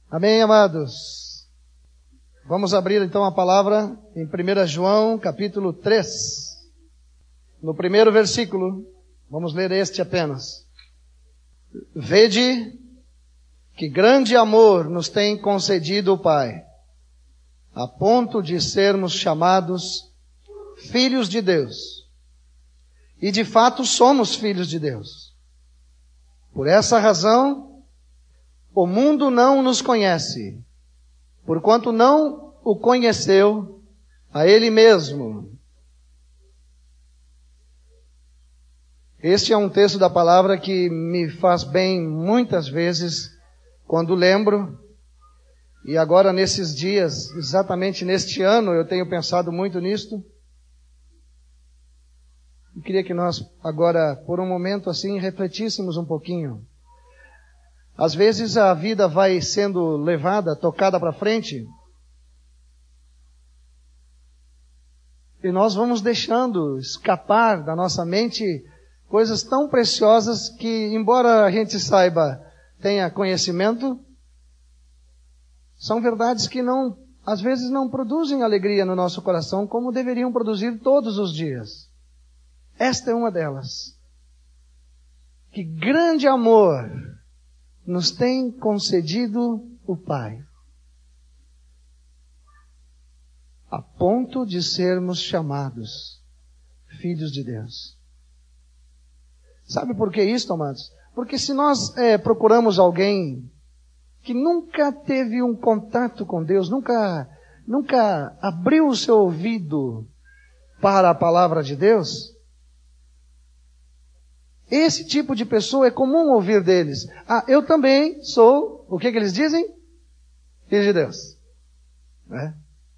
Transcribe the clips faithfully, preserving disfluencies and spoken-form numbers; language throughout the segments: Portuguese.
Amém, amados? Vamos abrir então a palavra em primeiro João, capítulo três. No primeiro versículo, vamos ler este apenas. Vede que grande amor nos tem concedido o Pai, a ponto de sermos chamados filhos de Deus. E de fato somos filhos de Deus. Por essa razão, o mundo não nos conhece, porquanto não o conheceu a Ele mesmo. Este é um texto da palavra que me faz bem muitas vezes quando lembro. E agora nesses dias, exatamente neste ano, eu tenho pensado muito nisto. Eu queria que nós agora, por um momento assim, refletíssemos um pouquinho. Às vezes a vida vai sendo levada, tocada para frente, e nós vamos deixando escapar da nossa mente coisas tão preciosas que, embora a gente saiba, tenha conhecimento, são verdades que não, às vezes não produzem alegria no nosso coração como deveriam produzir todos os dias. Esta é uma delas. Que grande amor nos tem concedido o Pai, a ponto de sermos chamados filhos de Deus. Sabe por que isso, amados? Porque se nós é, procuramos alguém que nunca teve um contato com Deus, nunca, nunca abriu o seu ouvido para a palavra de Deus, esse tipo de pessoa é comum ouvir deles. Ah, eu também sou, o que que eles dizem? Filho de Deus. É.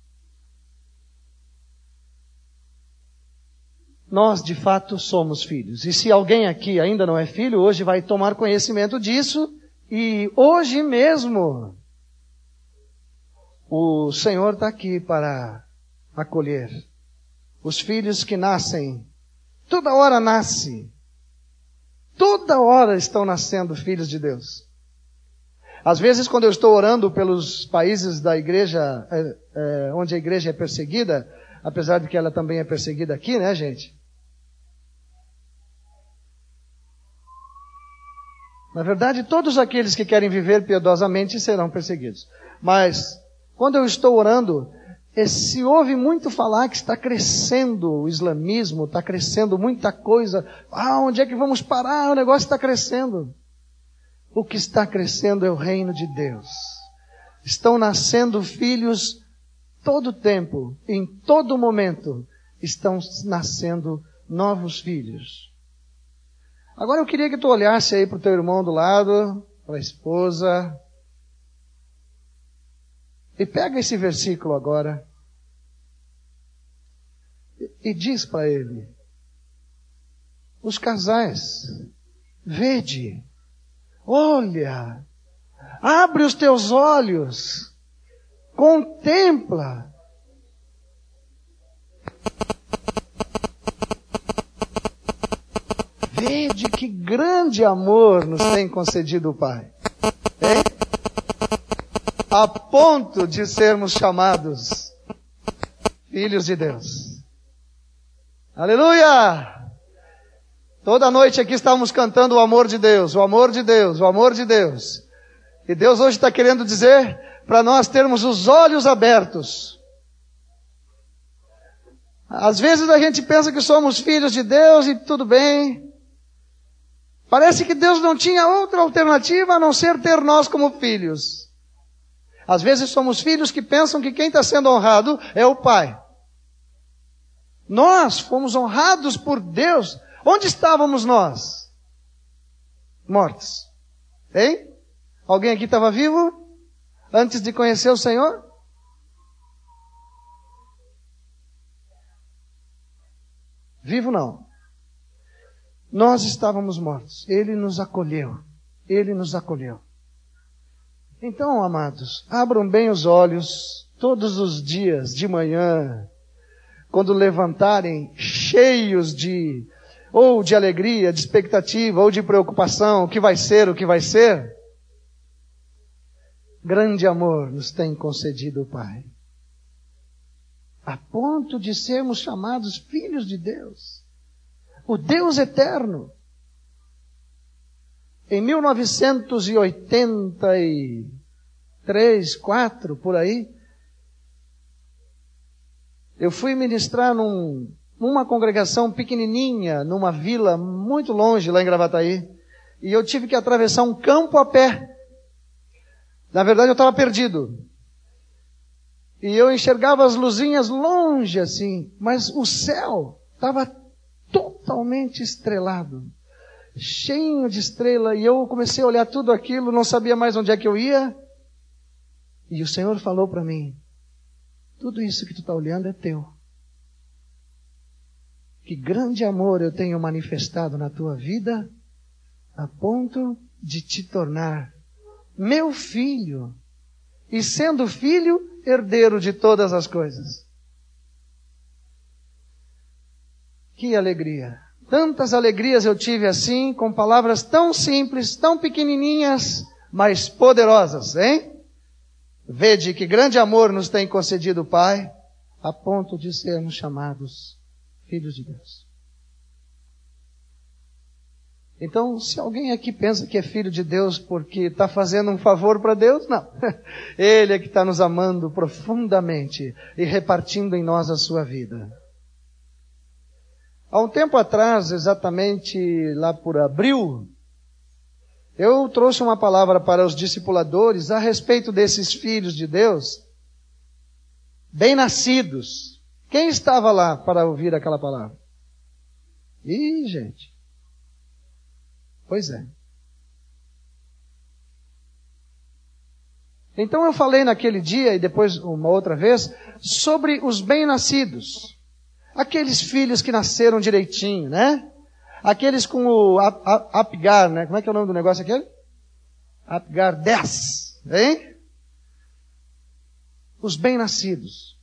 Nós, de fato, somos filhos. E se alguém aqui ainda não é filho, hoje vai tomar conhecimento disso. E hoje mesmo, o Senhor está aqui para acolher os filhos que nascem. Toda hora nasce. Toda hora estão nascendo filhos de Deus. Às vezes, quando eu estou orando pelos países da igreja, é, é, onde a igreja é perseguida, apesar de que ela também é perseguida aqui, né, gente? Na verdade, todos aqueles que querem viver piedosamente serão perseguidos. Mas, quando eu estou orando, se ouve muito falar que está crescendo o islamismo, está crescendo muita coisa. Ah, onde é que vamos parar? O negócio está crescendo. O que está crescendo é o reino de Deus. Estão nascendo filhos todo o tempo, em todo momento, estão nascendo novos filhos. Agora eu queria que tu olhasse aí para o teu irmão do lado, para a esposa, e pega esse versículo agora e diz para ele: os casais, vede, olha, abre os teus olhos, contempla. Vede que grande amor nos tem concedido o Pai. Hein? A ponto de sermos chamados filhos de Deus. Aleluia! Toda noite aqui estávamos cantando o amor de Deus, o amor de Deus, o amor de Deus. E Deus hoje está querendo dizer para nós termos os olhos abertos. Às vezes a gente pensa que somos filhos de Deus e tudo bem. Parece que Deus não tinha outra alternativa a não ser ter nós como filhos. Às vezes somos filhos que pensam que quem está sendo honrado é o Pai. Nós fomos honrados por Deus. Onde estávamos nós? Mortos. Hein? Alguém aqui estava vivo antes de conhecer o Senhor? Vivo não. Nós estávamos mortos. Ele nos acolheu. Ele nos acolheu. Então, amados, abram bem os olhos todos os dias de manhã, quando levantarem cheios de, ou de alegria, de expectativa, ou de preocupação, o que vai ser, o que vai ser. grande amor nos tem concedido o Pai, a ponto de sermos chamados filhos de Deus, o Deus eterno. Em mil novecentos e oitenta e três, quatro, por aí, eu fui ministrar num, numa congregação pequenininha, numa vila muito longe lá em Gravataí, e eu tive que atravessar um campo a pé. Na verdade, eu estava perdido. E eu enxergava as luzinhas longe assim, mas o céu estava totalmente estrelado, cheio de estrela, e eu comecei a olhar tudo aquilo, não sabia mais onde é que eu ia. E o Senhor falou para mim: tudo isso que tu está olhando é teu. Que grande amor eu tenho manifestado na tua vida, a ponto de te tornar meu filho, e sendo filho, herdeiro de todas as coisas. Que alegria! Tantas alegrias eu tive assim, com palavras tão simples, tão pequenininhas, mas poderosas, hein? Vede que grande amor nos tem concedido o Pai, a ponto de sermos chamados filhos de Deus. Então, se alguém aqui pensa que é filho de Deus porque está fazendo um favor para Deus, não. Ele é que está nos amando profundamente e repartindo em nós a sua vida. Há um tempo atrás, exatamente lá por abril, eu trouxe uma palavra para os discipuladores a respeito desses filhos de Deus, bem-nascidos. Quem estava lá para ouvir aquela palavra? Ih, gente. Pois é. Então eu falei naquele dia, e depois uma outra vez, sobre os bem-nascidos. Aqueles filhos que nasceram direitinho, né? Aqueles com o Apgar, né? Como é que é o nome do negócio aquele? Apgar dez, hein? Os bem-nascidos.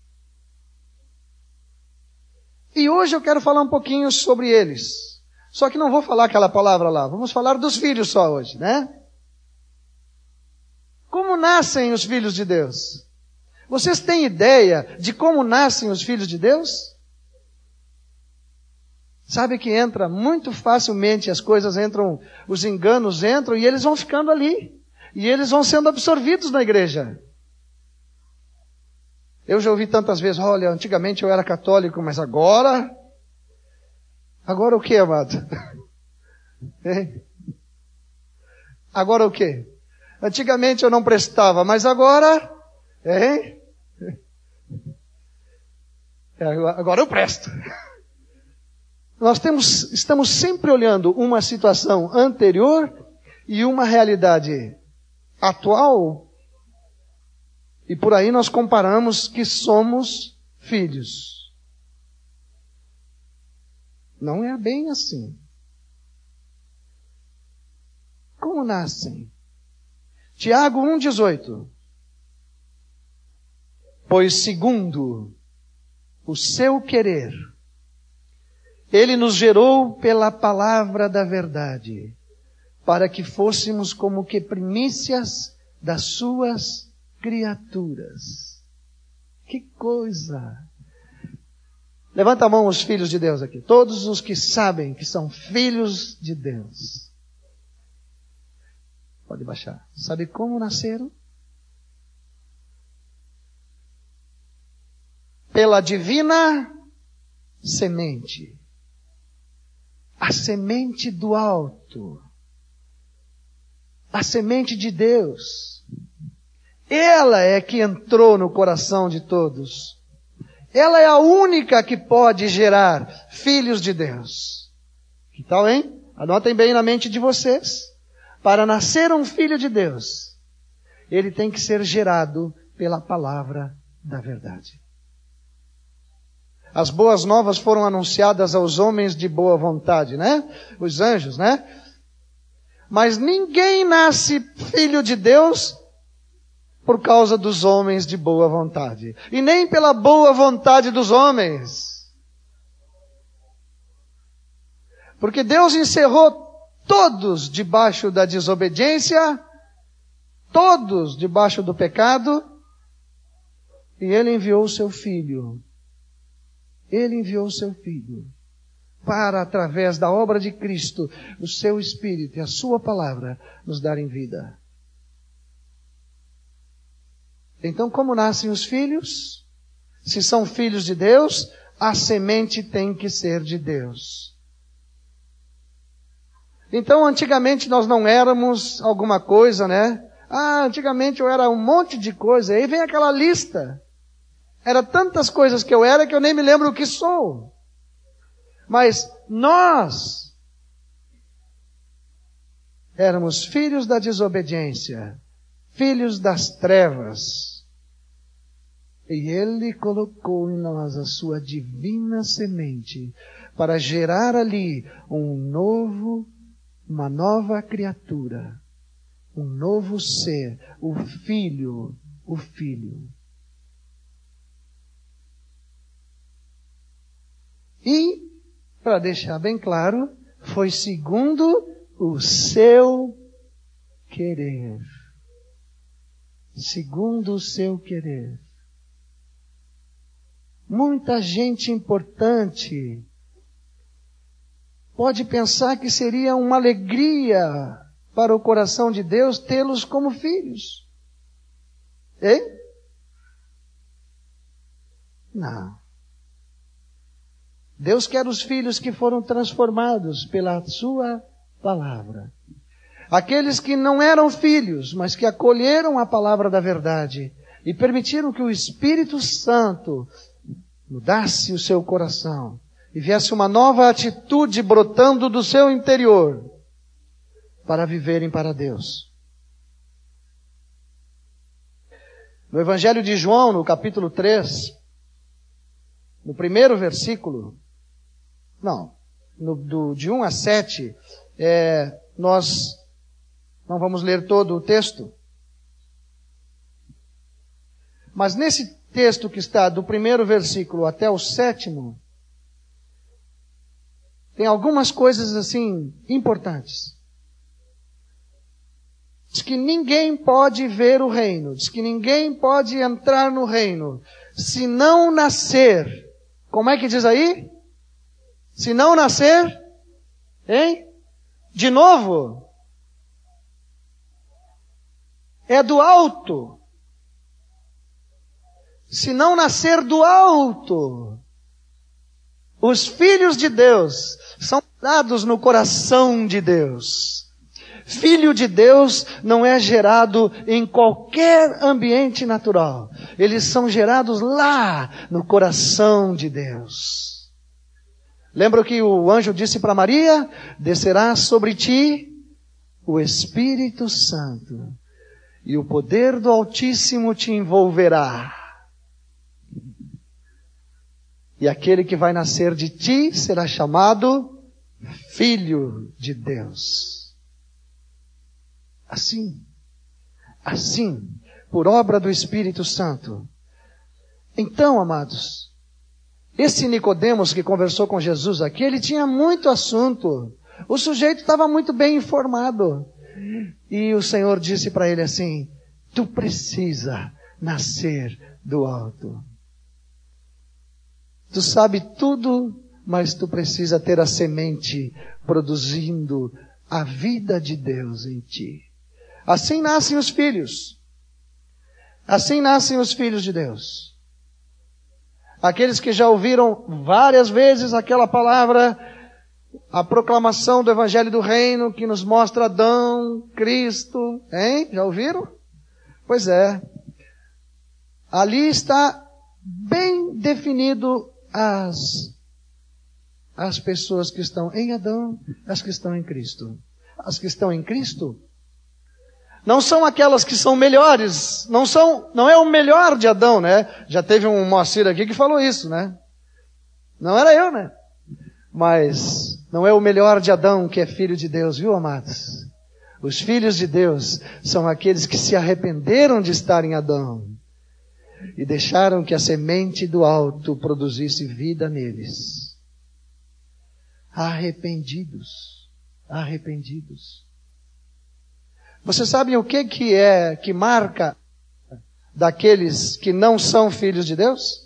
E hoje eu quero falar um pouquinho sobre eles. Só que não vou falar aquela palavra lá. Vamos falar dos filhos só hoje, né? Como nascem os filhos de Deus? Vocês têm ideia de como nascem os filhos de Deus? Sabe que entra muito facilmente, as coisas entram, os enganos entram e eles vão ficando ali. E eles vão sendo absorvidos na igreja. Eu já ouvi tantas vezes: olha, antigamente eu era católico, mas agora... Agora o que, amado? Agora o que? Antigamente eu não prestava, mas agora... Hein? Agora eu presto. Nós temos, estamos sempre olhando uma situação anterior e uma realidade atual, e por aí nós comparamos que somos filhos. Não é bem assim. Como nascem? Tiago um, dezoito. Pois segundo o seu querer, Ele nos gerou pela palavra da verdade, para que fôssemos como que primícias das suas criaturas. Que coisa! Levanta a mão os filhos de Deus aqui. Todos os que sabem que são filhos de Deus. Pode baixar. Sabe como nasceram? Pela divina semente. A semente do alto. A semente de Deus. Ela é que entrou no coração de todos. Ela é a única que pode gerar filhos de Deus. Que tal, hein? Anotem bem na mente de vocês. Para nascer um filho de Deus, ele tem que ser gerado pela palavra da verdade. As boas novas foram anunciadas aos homens de boa vontade, né? Os anjos, né? Mas ninguém nasce filho de Deus por causa dos homens de boa vontade. E nem pela boa vontade dos homens. Porque Deus encerrou todos debaixo da desobediência todos debaixo do pecado, e Ele enviou o seu Filho. Ele enviou o seu Filho para, através da obra de Cristo, o seu Espírito e a sua palavra, nos darem vida. Então, como nascem os filhos? Se são filhos de Deus, a semente tem que ser de Deus. Então, antigamente nós não éramos alguma coisa, né? Ah, antigamente eu era um monte de coisa. Aí vem aquela lista. Era tantas coisas que eu era que eu nem me lembro o que sou. Mas nós éramos filhos da desobediência, filhos das trevas. E Ele colocou em nós a sua divina semente para gerar ali um novo, uma nova criatura, um novo ser, o Filho, o Filho. E, para deixar bem claro, foi segundo o seu querer. Segundo o seu querer. Muita gente importante pode pensar que seria uma alegria para o coração de Deus tê-los como filhos. Hein? Não. Deus quer os filhos que foram transformados pela sua palavra. Aqueles que não eram filhos, mas que acolheram a palavra da verdade e permitiram que o Espírito Santo mudasse o seu coração e viesse uma nova atitude brotando do seu interior para viverem para Deus. No Evangelho de João, no capítulo três, no primeiro versículo, não, no, do, de um a sete, é, nós não vamos ler todo o texto, mas nesse texto que está do primeiro versículo até o sétimo, tem algumas coisas assim importantes. Diz que ninguém pode ver o reino, diz que ninguém pode entrar no reino, se não nascer. Como é que diz aí? Se não nascer, hein? De novo. É do alto. Se não nascer do alto, os filhos de Deus são dados no coração de Deus. Filho de Deus não é gerado em qualquer ambiente natural. Eles são gerados lá, no coração de Deus. Lembra que o anjo disse para Maria? Descerá sobre ti o Espírito Santo, e o poder do Altíssimo te envolverá. E aquele que vai nascer de ti será chamado Filho de Deus. Assim, assim, por obra do Espírito Santo. Então, amados, esse Nicodemos que conversou com Jesus aqui, ele tinha muito assunto. O sujeito estava muito bem informado. E o Senhor disse para ele assim: tu precisa nascer do alto. Tu sabe tudo, mas tu precisa ter a semente produzindo a vida de Deus em ti. Assim nascem os filhos. Assim nascem os filhos de Deus. Aqueles que já ouviram várias vezes aquela palavra, a proclamação do Evangelho do Reino, que nos mostra Adão, Cristo, hein? Já ouviram? Pois é. Ali está bem definido as, as pessoas que estão em Adão, as que estão em Cristo. As que estão em Cristo não são aquelas que são melhores, não são, não é o melhor de Adão, né? Já teve um Moacir aqui que falou isso, né? Não era eu, né? Mas não é o melhor de Adão que é filho de Deus, viu, amados? Os filhos de Deus são aqueles que se arrependeram de estar em Adão e deixaram que a semente do alto produzisse vida neles. Arrependidos, arrependidos. Você sabe o que, que é que marca daqueles que não são filhos de Deus?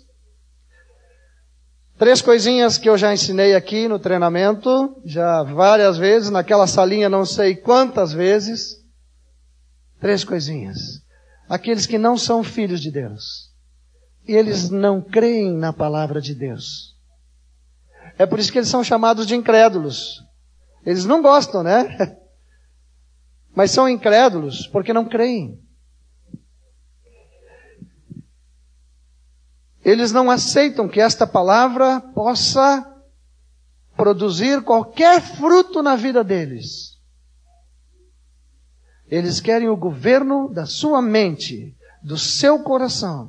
Três coisinhas que eu já ensinei aqui no treinamento, já várias vezes, naquela salinha não sei quantas vezes. Três coisinhas. Aqueles que não são filhos de Deus, eles não creem na palavra de Deus. É por isso que eles são chamados de incrédulos. Eles não gostam, né? Mas são incrédulos porque não creem. Eles não aceitam que esta palavra possa produzir qualquer fruto na vida deles. Eles querem o governo da sua mente, do seu coração.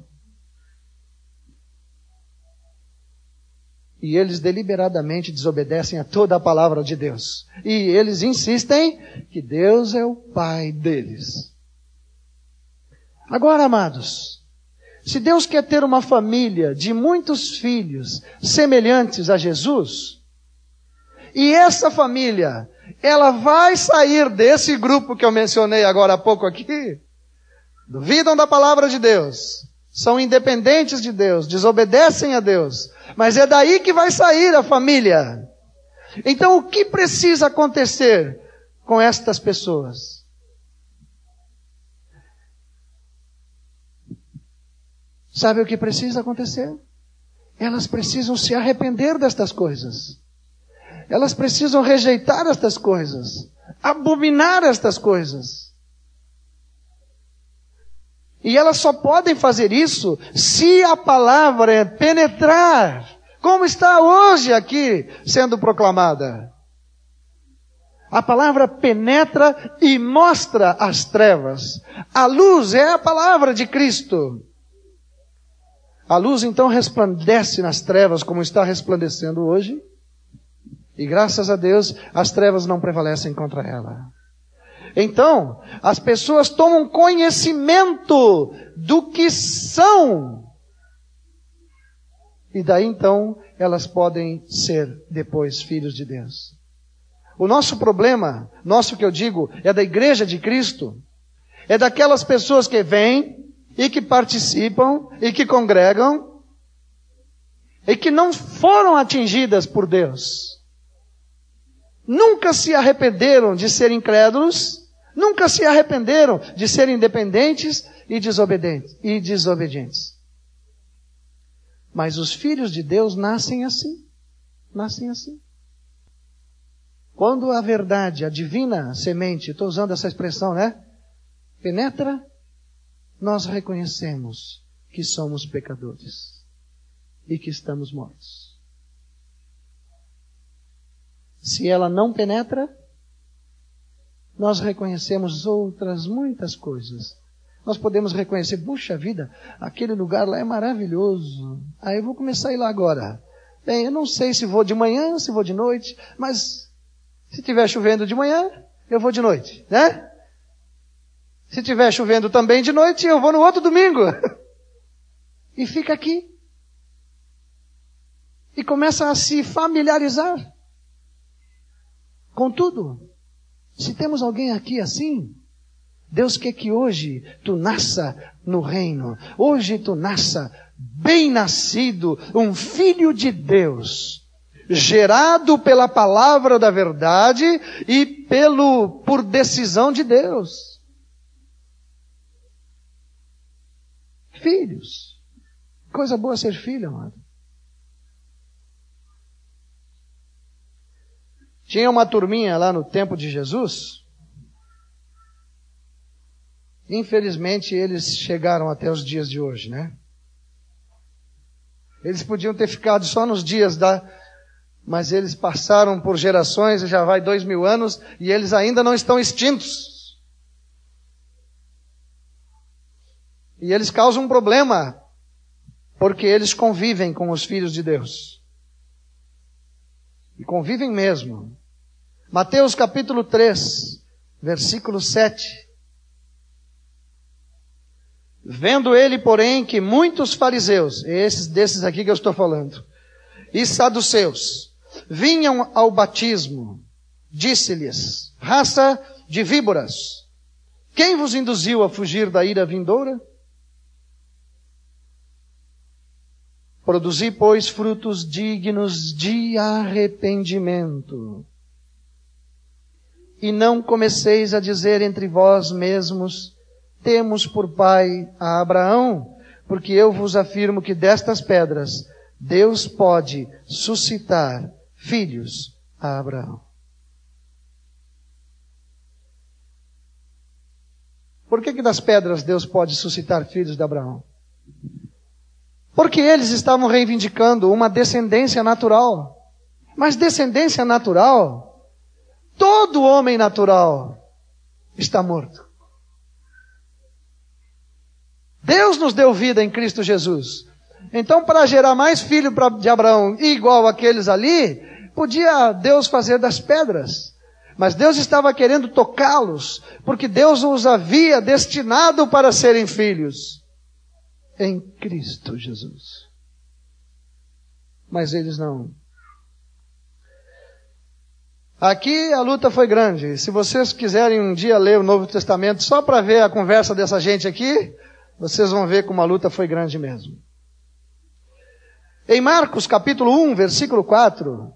E eles deliberadamente desobedecem a toda a palavra de Deus. E eles insistem que Deus é o Pai deles. Agora, amados, se Deus quer ter uma família de muitos filhos semelhantes a Jesus, e essa família, ela vai sair desse grupo que eu mencionei agora há pouco aqui, duvidam da palavra de Deus, são independentes de Deus, desobedecem a Deus, mas é daí que vai sair a família. Então o que precisa acontecer com estas pessoas? Sabe o que precisa acontecer? Elas precisam se arrepender destas coisas. Elas precisam rejeitar estas coisas, abominar estas coisas. E elas só podem fazer isso se a palavra penetrar, como está hoje aqui sendo proclamada. A palavra penetra e mostra as trevas. A luz é a palavra de Cristo. A luz então resplandece nas trevas como está resplandecendo hoje. E graças a Deus, as trevas não prevalecem contra ela. Então, as pessoas tomam conhecimento do que são. E daí então, elas podem ser depois filhos de Deus. O nosso problema, nosso que eu digo, é da igreja de Cristo. É daquelas pessoas que vêm e que participam e que congregam e que não foram atingidas por Deus. Nunca se arrependeram de ser incrédulos, nunca se arrependeram de ser independentes e desobedientes, e desobedientes. Mas os filhos de Deus nascem assim, nascem assim. Quando a verdade, a divina semente, estou usando essa expressão, né? Penetra, nós reconhecemos que somos pecadores e que estamos mortos. Se ela não penetra, nós reconhecemos outras muitas coisas. Nós podemos reconhecer, puxa vida, aquele lugar lá é maravilhoso. Aí eu vou começar a ir lá agora. Bem, eu não sei se vou de manhã, se vou de noite, mas se estiver chovendo de manhã, eu vou de noite, né? Se estiver chovendo também de noite, eu vou no outro domingo. E fica aqui. E começa a se familiarizar com tudo. Se temos alguém aqui assim, Deus quer que hoje tu nasça no reino. Hoje tu nasça bem nascido, um filho de Deus, gerado pela palavra da verdade e pelo, por decisão de Deus. Filhos. Coisa boa ser filho, amado. Tinha uma turminha lá no tempo de Jesus. Infelizmente, eles chegaram até os dias de hoje, né? Eles podiam ter ficado só nos dias da... Mas eles passaram por gerações, já vai dois mil anos, e eles ainda não estão extintos. E eles causam um problema, porque eles convivem com os filhos de Deus. E convivem mesmo. Mateus capítulo três, versículo sete. Vendo ele, porém, que muitos fariseus, esses desses aqui que eu estou falando, e saduceus, vinham ao batismo, disse-lhes, raça de víboras, Quem vos induziu a fugir da ira vindoura? Produzi, pois, frutos dignos de arrependimento. E não comeceis a dizer entre vós mesmos, temos por pai a Abraão, porque eu vos afirmo que destas pedras Deus pode suscitar filhos a Abraão. Por que que das pedras Deus pode suscitar filhos de Abraão? Porque eles estavam reivindicando uma descendência natural. Mas descendência natural, todo homem natural está morto. Deus nos deu vida em Cristo Jesus. Então, para gerar mais filho de Abraão igual aqueles ali, podia Deus fazer das pedras. Mas Deus estava querendo tocá-los, porque Deus os havia destinado para serem filhos em Cristo Jesus. Mas eles não. Aqui a luta foi grande. Se vocês quiserem um dia ler o Novo Testamento só para ver a conversa dessa gente aqui, vocês vão ver como a luta foi grande mesmo. Em Marcos capítulo um, versículo quatro,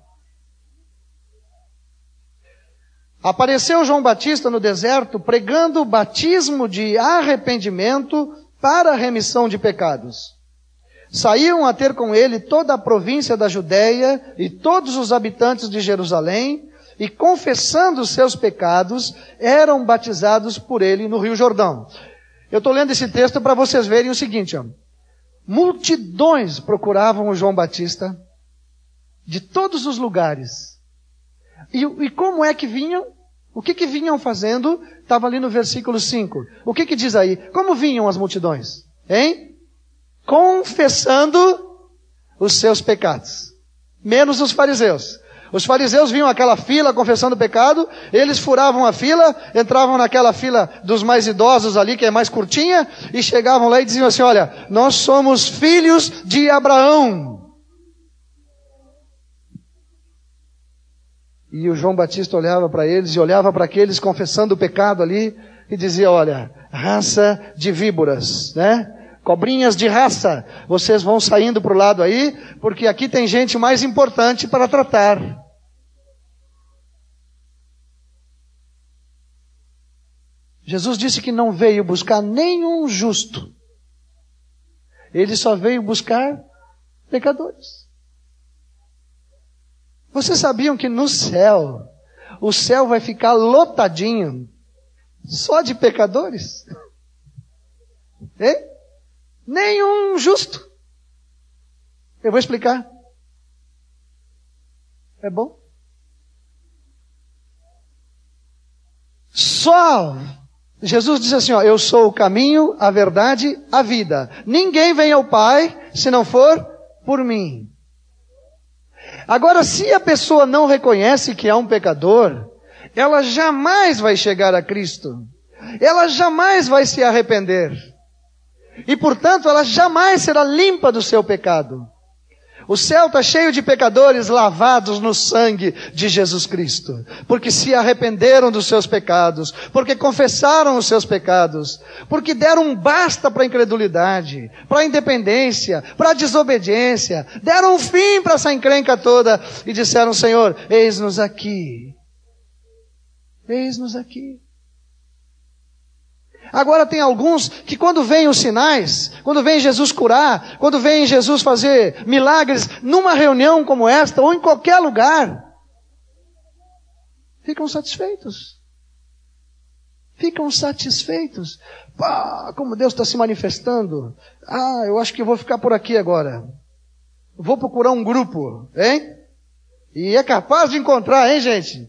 apareceu João Batista no deserto pregando o batismo de arrependimento para a remissão de pecados. Saíam a ter com ele toda a província da Judéia e todos os habitantes de Jerusalém, e confessando os seus pecados, eram batizados por ele no Rio Jordão. Eu estou lendo esse texto para vocês verem o seguinte, ó. Multidões procuravam o João Batista de todos os lugares. E, e como é que vinham? O que que vinham fazendo? Estava ali no versículo cinco. O que que diz aí? Como vinham as multidões? Hein? Confessando os seus pecados. Menos os fariseus. Os fariseus vinham aquela fila confessando o pecado, eles furavam a fila, entravam naquela fila dos mais idosos ali, que é mais curtinha, e chegavam lá e diziam assim, olha, nós somos filhos de Abraão. E o João Batista olhava para eles e olhava para aqueles confessando o pecado ali e dizia, olha, raça de víboras, né? Cobrinhas de raça, vocês vão saindo para o lado aí, porque aqui tem gente mais importante para tratar. Jesus disse que não veio buscar nenhum justo. Ele só veio buscar pecadores. Vocês sabiam que no céu, o céu vai ficar lotadinho só de pecadores? Hein? Nenhum justo. Eu vou explicar. É bom? Só Jesus diz assim, ó, eu sou o caminho, a verdade, a vida. Ninguém vem ao Pai se não for por mim. Agora, se a pessoa não reconhece que é um pecador, ela jamais vai chegar a Cristo. Ela jamais vai se arrepender. E, portanto, ela jamais será limpa do seu pecado. O céu está cheio de pecadores lavados no sangue de Jesus Cristo. Porque se arrependeram dos seus pecados. Porque confessaram os seus pecados. Porque deram um basta para a incredulidade, para a independência, para a desobediência. Deram um fim para essa encrenca toda. E disseram, Senhor, eis-nos aqui. Eis-nos aqui. Agora tem alguns que quando vêm os sinais, quando vem Jesus curar, quando vem Jesus fazer milagres numa reunião como esta, ou em qualquer lugar, ficam satisfeitos. Ficam satisfeitos. Pá, como Deus está se manifestando. Ah, eu acho que eu vou ficar por aqui agora. Vou procurar um grupo, hein? E é capaz de encontrar, hein, gente?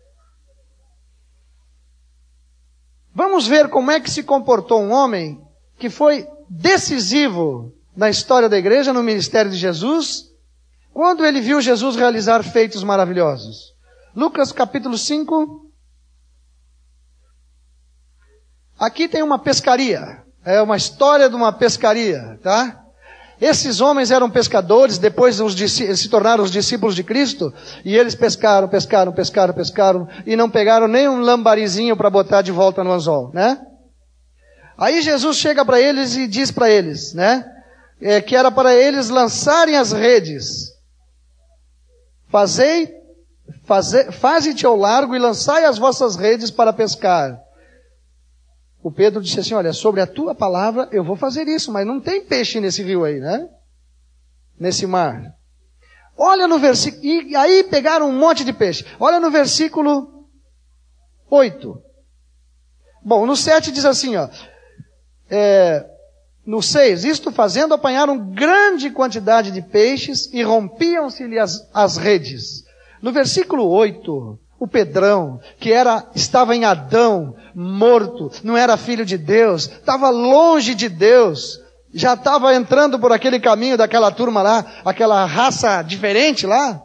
Vamos ver como é que se comportou um homem que foi decisivo na história da igreja, no ministério de Jesus, quando ele viu Jesus realizar feitos maravilhosos. Lucas capítulo cinco. Aqui tem uma pescaria. É uma história de uma pescaria, tá? Esses homens eram pescadores, depois os, se tornaram os discípulos de Cristo, e eles pescaram, pescaram, pescaram, pescaram, e não pegaram nem um lambarizinho para botar de volta no anzol, né? Aí Jesus chega para eles e diz para eles, né? É, que era para eles lançarem as redes. Fazei, faze, faze-te ao largo e lançai as vossas redes para pescar. O Pedro disse assim, olha, sobre a tua palavra eu vou fazer isso, mas não tem peixe nesse rio aí, né? Nesse mar. Olha no versículo, e aí pegaram um monte de peixe. Olha no versículo oito. Bom, no sete diz assim, ó. É, no seis, isto fazendo, apanharam grande quantidade de peixes e rompiam-se-lhe as, as redes. No versículo oito, o Pedrão, que era, estava em Adão, morto, não era filho de Deus, estava longe de Deus, já estava entrando por aquele caminho daquela turma lá, aquela raça diferente lá.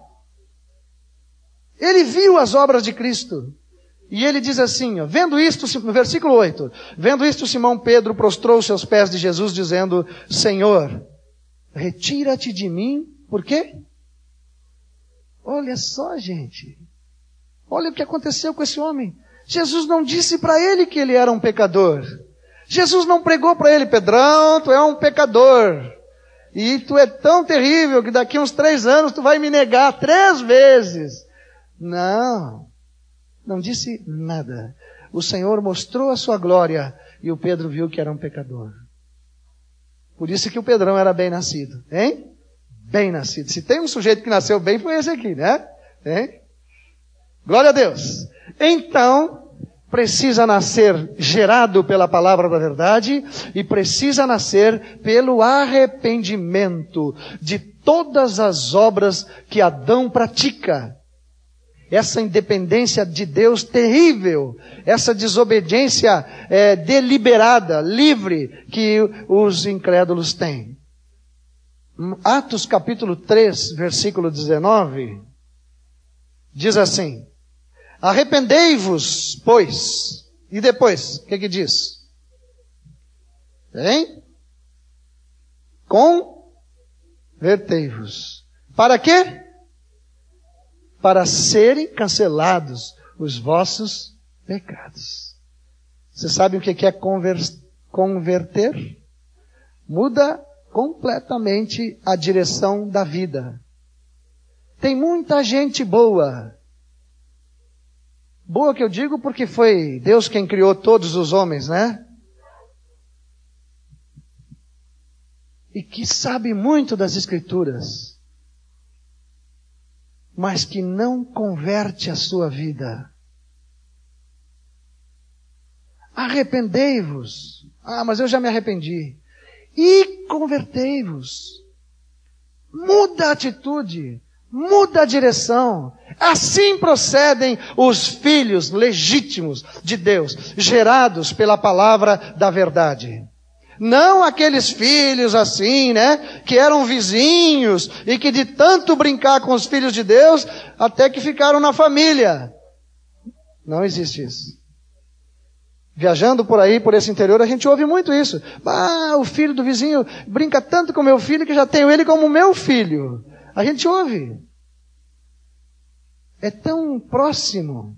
Ele viu as obras de Cristo. E ele diz assim, ó, vendo isto, no versículo oito, vendo isto, Simão Pedro prostrou-se aos pés de Jesus, dizendo, Senhor, retira-te de mim, por quê? Olha só, gente, olha o que aconteceu com esse homem. Jesus não disse para ele que ele era um pecador. Jesus não pregou para ele, Pedrão, tu é um pecador. E tu é tão terrível que daqui uns três anos tu vai me negar três vezes. Não. Não disse nada. O Senhor mostrou a sua glória e o Pedro viu que era um pecador. Por isso que o Pedrão era bem nascido. Hein? Bem nascido. Se tem um sujeito que nasceu bem, foi esse aqui, né? Hein? Glória a Deus. Então, precisa nascer gerado pela palavra da verdade e precisa nascer pelo arrependimento de todas as obras que Adão pratica. Essa independência de Deus terrível, essa desobediência é, deliberada, livre, que os incrédulos têm. Atos capítulo três, versículo dezenove, diz assim, arrependei-vos, pois, e depois, o que que diz? Hein? Convertei-vos. Para quê? Para serem cancelados os vossos pecados. Você sabe o que é conver- converter? Muda completamente a direção da vida. Tem muita gente boa. Boa que eu digo porque foi Deus quem criou todos os homens, né? E que sabe muito das Escrituras, mas que não converte a sua vida. Arrependei-vos. Ah, mas eu já me arrependi. E convertei-vos. Muda a atitude. Muda a direção. Assim procedem os filhos legítimos de Deus, gerados pela palavra da verdade. Não aqueles filhos assim, né, que eram vizinhos e que de tanto brincar com os filhos de Deus, até que ficaram na família. Não existe isso. Viajando por aí, por esse interior, a gente ouve muito isso. Ah, o filho do vizinho brinca tanto com o meu filho que já tenho ele como meu filho. A gente ouve. É tão próximo.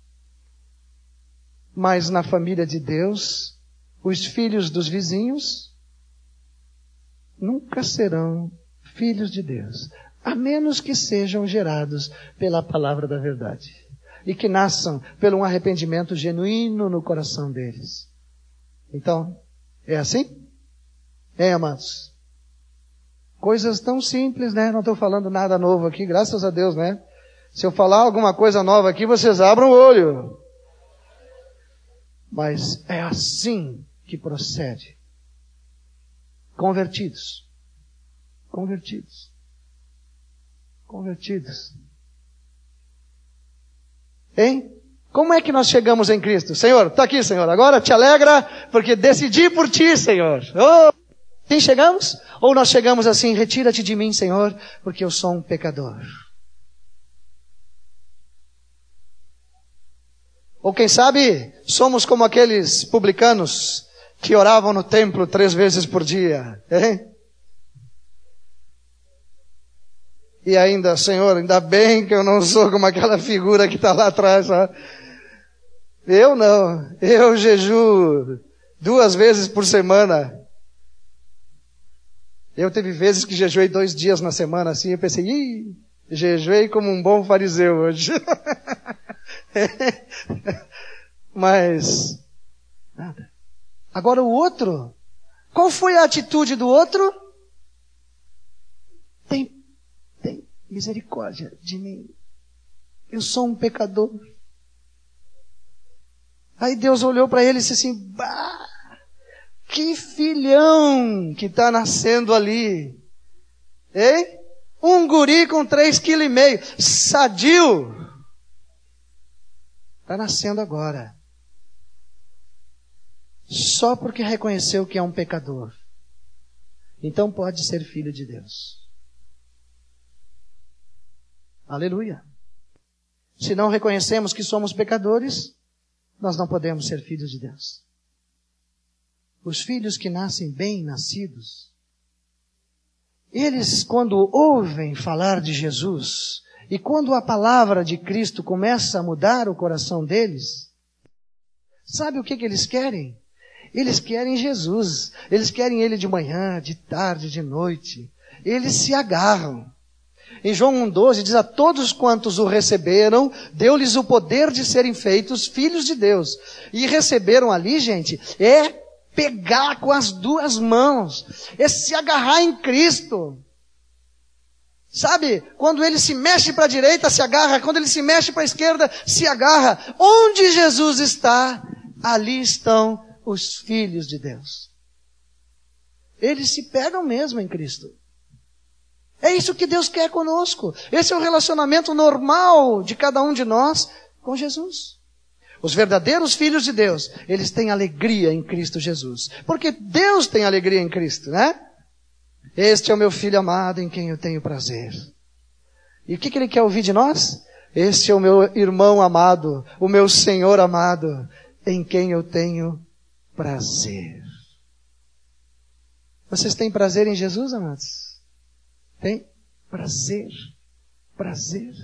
Mas na família de Deus, os filhos dos vizinhos nunca serão filhos de Deus, a menos que sejam gerados pela palavra da verdade e que nasçam pelo um arrependimento genuíno no coração deles. Então, é assim? É, amados? Coisas tão simples, né? Não estou falando nada novo aqui, graças a Deus, né? Se eu falar alguma coisa nova aqui, vocês abram o olho. Mas é assim que procede. Convertidos. Convertidos. Convertidos. Hein? Como é que nós chegamos em Cristo? Senhor, está aqui, Senhor. Agora te alegra, porque decidi por ti, Senhor. Oh, assim chegamos? Ou nós chegamos assim, retira-te de mim, Senhor, porque eu sou um pecador. Ou quem sabe, somos como aqueles publicanos que oravam no templo três vezes por dia. Hein? E ainda, Senhor, ainda bem que eu não sou como aquela figura que está lá atrás. Ó. Eu não. Eu jejuo duas vezes por semana. Eu teve vezes que jejuei dois dias na semana, assim, eu pensei, ih, jejuei como um bom fariseu hoje. Mas, nada. Agora o outro, qual foi a atitude do outro? Tem, tem misericórdia de mim. Eu sou um pecador. Aí Deus olhou para ele e disse assim, bah, que filhão que está nascendo ali. Hein? Um guri com três quilos e meio, sadio. Está nascendo agora. Só porque reconheceu que é um pecador. Então pode ser filho de Deus. Aleluia. Se não reconhecemos que somos pecadores, nós não podemos ser filhos de Deus. Os filhos que nascem bem nascidos, eles quando ouvem falar de Jesus, e quando a palavra de Cristo começa a mudar o coração deles, sabe o que, que eles querem? Eles querem Jesus. Eles querem Ele de manhã, de tarde, de noite. Eles se agarram. Em João um doze diz, a todos quantos o receberam, deu-lhes o poder de serem feitos filhos de Deus. E receberam ali, gente, é pegar com as duas mãos, é se agarrar em Cristo. Sabe, quando ele se mexe para a direita, se agarra, quando ele se mexe para a esquerda, se agarra. Onde Jesus está, ali estão os filhos de Deus. Eles se pegam mesmo em Cristo. É isso que Deus quer conosco. Esse é o relacionamento normal de cada um de nós com Jesus. Os verdadeiros filhos de Deus, eles têm alegria em Cristo Jesus. Porque Deus tem alegria em Cristo, né? Este é o meu filho amado em quem eu tenho prazer. E o que, que ele quer ouvir de nós? Este é o meu irmão amado, o meu Senhor amado, em quem eu tenho prazer. Vocês têm prazer em Jesus, amados? Tem? Prazer. Prazer.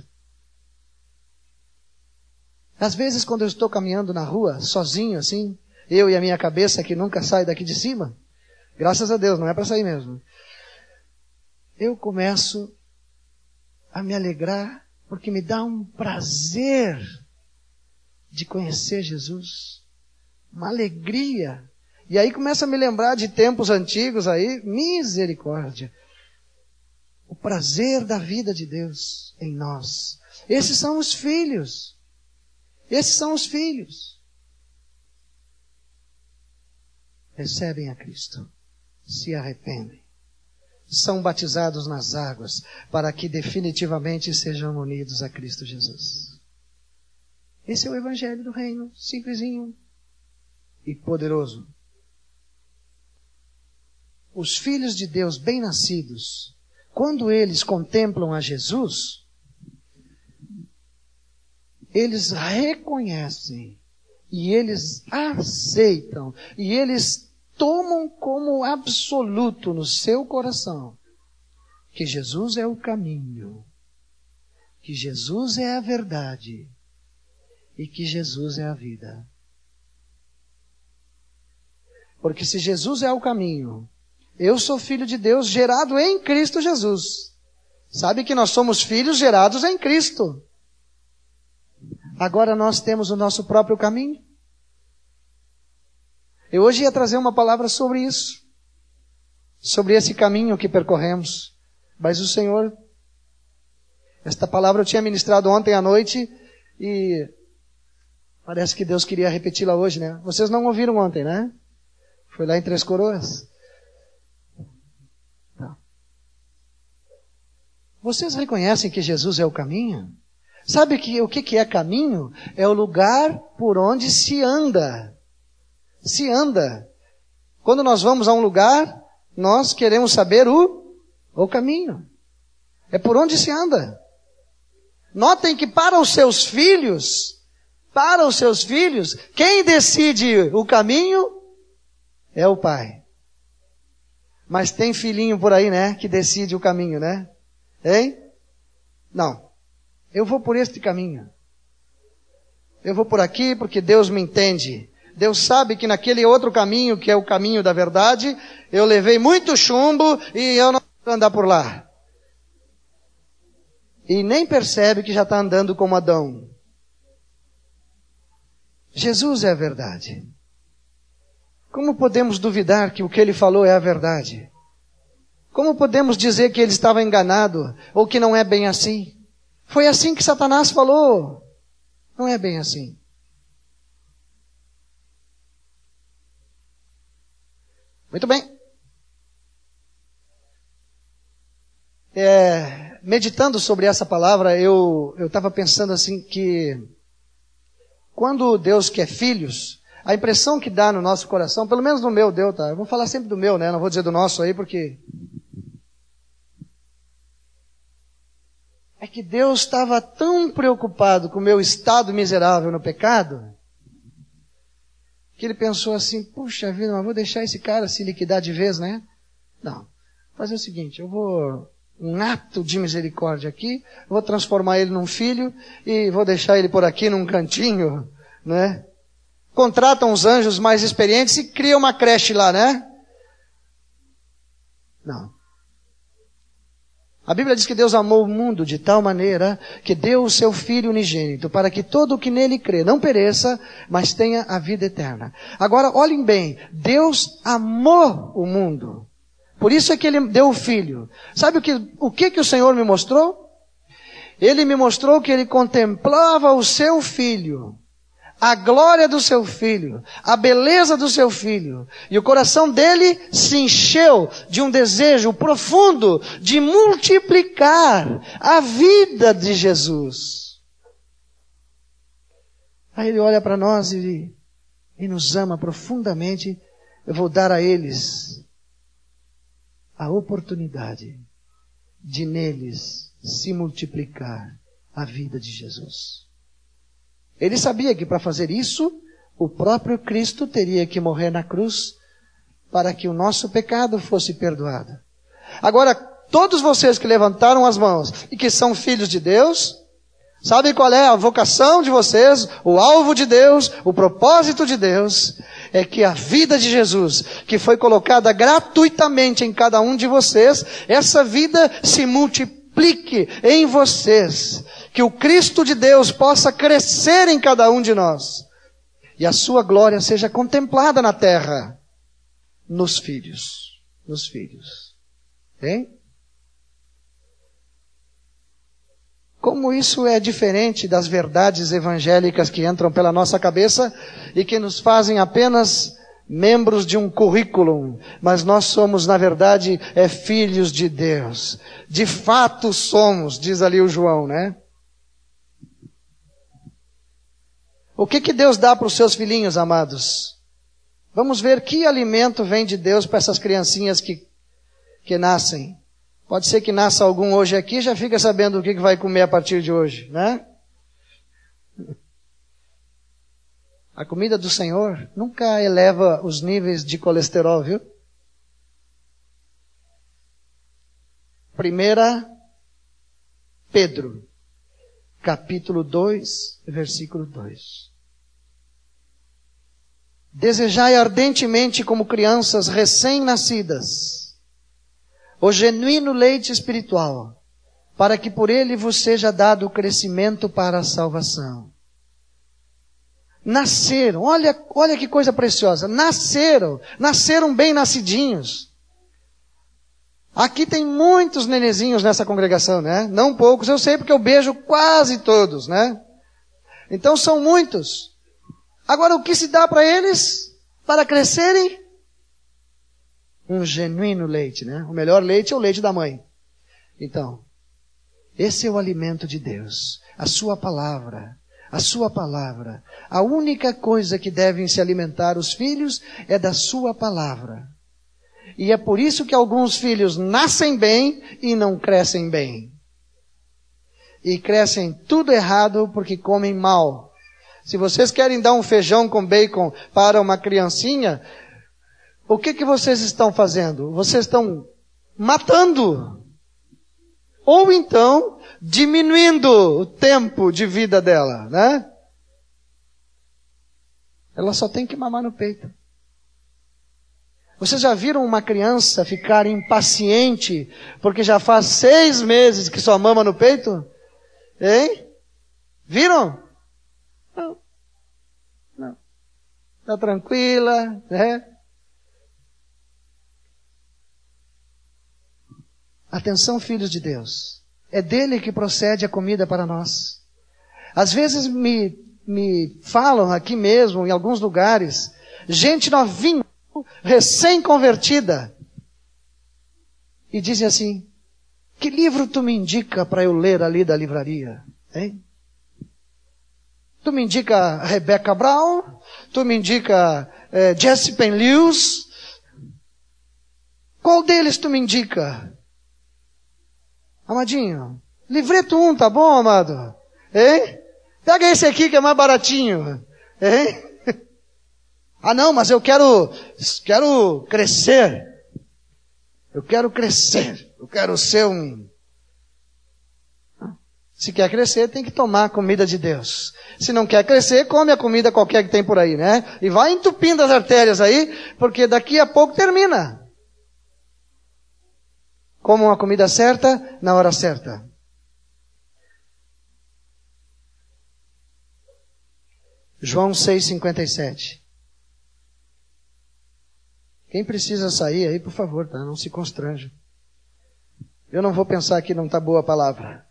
Às vezes, quando eu estou caminhando na rua, sozinho assim, eu e a minha cabeça que nunca sai daqui de cima, graças a Deus, não é para sair mesmo, eu começo a me alegrar, porque me dá um prazer de conhecer Jesus, uma alegria. E aí começa a me lembrar de tempos antigos aí, misericórdia. O prazer da vida de Deus em nós. Esses são os filhos. Esses são os filhos. Recebem a Cristo. Se arrependem. São batizados nas águas para que definitivamente sejam unidos a Cristo Jesus. Esse é o Evangelho do Reino. Simplesinho e poderoso. Os filhos de Deus bem-nascidos, quando eles contemplam a Jesus, eles reconhecem e eles aceitam e eles tomam como absoluto no seu coração que Jesus é o caminho, que Jesus é a verdade e que Jesus é a vida. Porque se Jesus é o caminho, eu sou filho de Deus gerado em Cristo Jesus. Sabe que nós somos filhos gerados em Cristo. Agora nós temos o nosso próprio caminho. Eu hoje ia trazer uma palavra sobre isso. Sobre esse caminho que percorremos. Mas o Senhor, esta palavra eu tinha ministrado ontem à noite e parece que Deus queria repeti-la hoje, né? Vocês não ouviram ontem, né? Foi lá em Três Coroas. Não. Vocês reconhecem que Jesus é o caminho? Sabe que, o que, que é caminho? É o lugar por onde se anda. Se anda. Quando nós vamos a um lugar, nós queremos saber o, o caminho. É por onde se anda. Notem que para os seus filhos, para os seus filhos, quem decide o caminho é o pai. Mas tem filhinho por aí, né, que decide o caminho, né? Hein? Não. Eu vou por este caminho. Eu vou por aqui porque Deus me entende. Deus sabe que naquele outro caminho, que é o caminho da verdade, eu levei muito chumbo e eu não vou andar por lá. E nem percebe que já está andando como Adão. Jesus é a verdade. Como podemos duvidar que o que ele falou é a verdade? Como podemos dizer que ele estava enganado ou que não é bem assim? Foi assim que Satanás falou. Não é bem assim. Muito bem. É, meditando sobre essa palavra, eu eu estava pensando assim que quando Deus quer filhos, a impressão que dá no nosso coração, pelo menos no meu deu, tá? Eu vou falar sempre do meu, né? Não vou dizer do nosso aí, porque é que Deus estava tão preocupado com o meu estado miserável no pecado, que ele pensou assim, puxa vida, mas vou deixar esse cara se liquidar de vez, né? Não. Vou fazer o seguinte, eu vou, um ato de misericórdia aqui, vou transformar ele num filho e vou deixar ele por aqui num cantinho, né? Contratam os anjos mais experientes e criam uma creche lá, né? Não. A Bíblia diz que Deus amou o mundo de tal maneira que deu o seu Filho unigênito para que todo o que nele crê não pereça, mas tenha a vida eterna. Agora, olhem bem, Deus amou o mundo. Por isso é que Ele deu o Filho. Sabe o que o, que, que o Senhor me mostrou? Ele me mostrou que Ele contemplava o seu Filho, a glória do seu Filho, a beleza do seu Filho. E o coração dele se encheu de um desejo profundo de multiplicar a vida de Jesus. Aí ele olha para nós e, e nos ama profundamente. Eu vou dar a eles a oportunidade de neles se multiplicar a vida de Jesus. Ele sabia que para fazer isso, o próprio Cristo teria que morrer na cruz para que o nosso pecado fosse perdoado. Agora, todos vocês que levantaram as mãos e que são filhos de Deus, sabem qual é a vocação de vocês, o alvo de Deus, o propósito de Deus, é que a vida de Jesus, que foi colocada gratuitamente em cada um de vocês, essa vida se multiplique em vocês. Que o Cristo de Deus possa crescer em cada um de nós. E a sua glória seja contemplada na terra. Nos filhos. Nos filhos. Hein? Como isso é diferente das verdades evangélicas que entram pela nossa cabeça e que nos fazem apenas membros de um currículo, mas nós somos, na verdade, é filhos de Deus. De fato somos, diz ali o João, né? O que que Deus dá para os seus filhinhos, amados? Vamos ver que alimento vem de Deus para essas criancinhas que, que nascem. Pode ser que nasça algum hoje aqui e já fica sabendo o que que vai comer a partir de hoje, né? A comida do Senhor nunca eleva os níveis de colesterol, viu? Primeira Pedro, capítulo dois, versículo dois. Desejai ardentemente como crianças recém-nascidas o genuíno leite espiritual, para que por ele vos seja dado o crescimento para a salvação. Nasceram, olha, olha que coisa preciosa, nasceram, nasceram bem nascidinhos. Aqui tem muitos nenezinhos nessa congregação, né? Não poucos, eu sei porque eu beijo quase todos, né? Então são muitos. Agora o que se dá para eles, para crescerem? Um genuíno leite, né? O melhor leite é o leite da mãe. Então, esse é o alimento de Deus, a sua palavra. A sua palavra. A única coisa que devem se alimentar os filhos é da sua palavra. E é por isso que alguns filhos nascem bem e não crescem bem. E crescem tudo errado porque comem mal. Se vocês querem dar um feijão com bacon para uma criancinha, o que que vocês estão fazendo? Vocês estão matando. Ou então, diminuindo o tempo de vida dela, né? Ela só tem que mamar no peito. Vocês já viram uma criança ficar impaciente porque já faz seis meses que só mama no peito? Hein? Viram? Não. Não. Está tranquila, né? Atenção, filhos de Deus. É dele que procede a comida para nós. Às vezes me, me falam aqui mesmo, em alguns lugares, gente novinha, recém-convertida, e dizem assim: que livro tu me indica para eu ler ali da livraria? Hein? Tu me indica Rebecca Brown? Tu me indica eh, Jesse Penn Lewis? Qual deles tu me indica? Amadinho, livreto um, tá bom, amado? Hein? Pega esse aqui que é mais baratinho. Hein? Ah não, mas eu quero, quero crescer. Eu quero crescer. Eu quero ser um... Se quer crescer, tem que tomar a comida de Deus. Se não quer crescer, come a comida qualquer que tem por aí, né? E vai entupindo as artérias aí, porque daqui a pouco termina. Comam a comida certa, na hora certa. João seis, cinquenta e sete. Quem precisa sair aí, por favor, tá? Não se constranja. Eu não vou pensar que não está boa a palavra.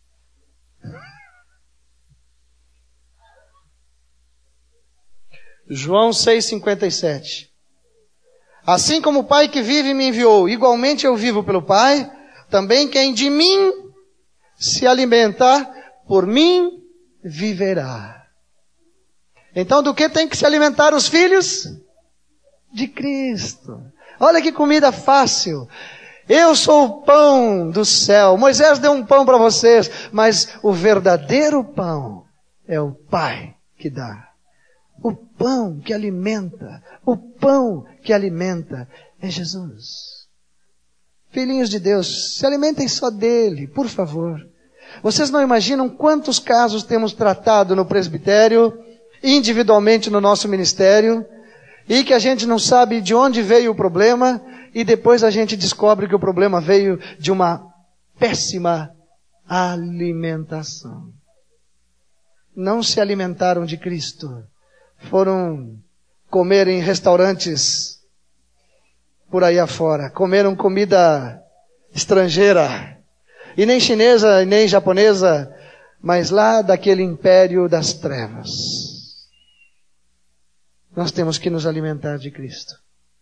João seis, cinquenta e sete. Assim como o Pai que vive me enviou, igualmente eu vivo pelo Pai, também quem de mim se alimentar, por mim viverá. Então do que tem que se alimentar os filhos? De Cristo. Olha que comida fácil. Eu sou o pão do céu. Moisés deu um pão para vocês, mas o verdadeiro pão é o Pai que dá. O pão que alimenta, o pão que alimenta é Jesus. Filhinhos de Deus, se alimentem só dele, por favor. Vocês não imaginam quantos casos temos tratado no presbitério, individualmente no nosso ministério, e que a gente não sabe de onde veio o problema, e depois a gente descobre que o problema veio de uma péssima alimentação. Não se alimentaram de Cristo. Foram comer em restaurantes por aí afora. Comeram comida estrangeira. E nem chinesa, e nem japonesa, mas lá daquele império das trevas. Nós temos que nos alimentar de Cristo.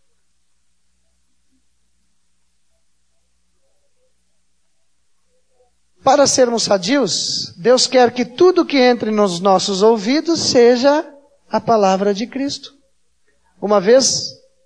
Para sermos sadios, Deus quer que tudo que entre nos nossos ouvidos seja a palavra de Cristo. Uma vez,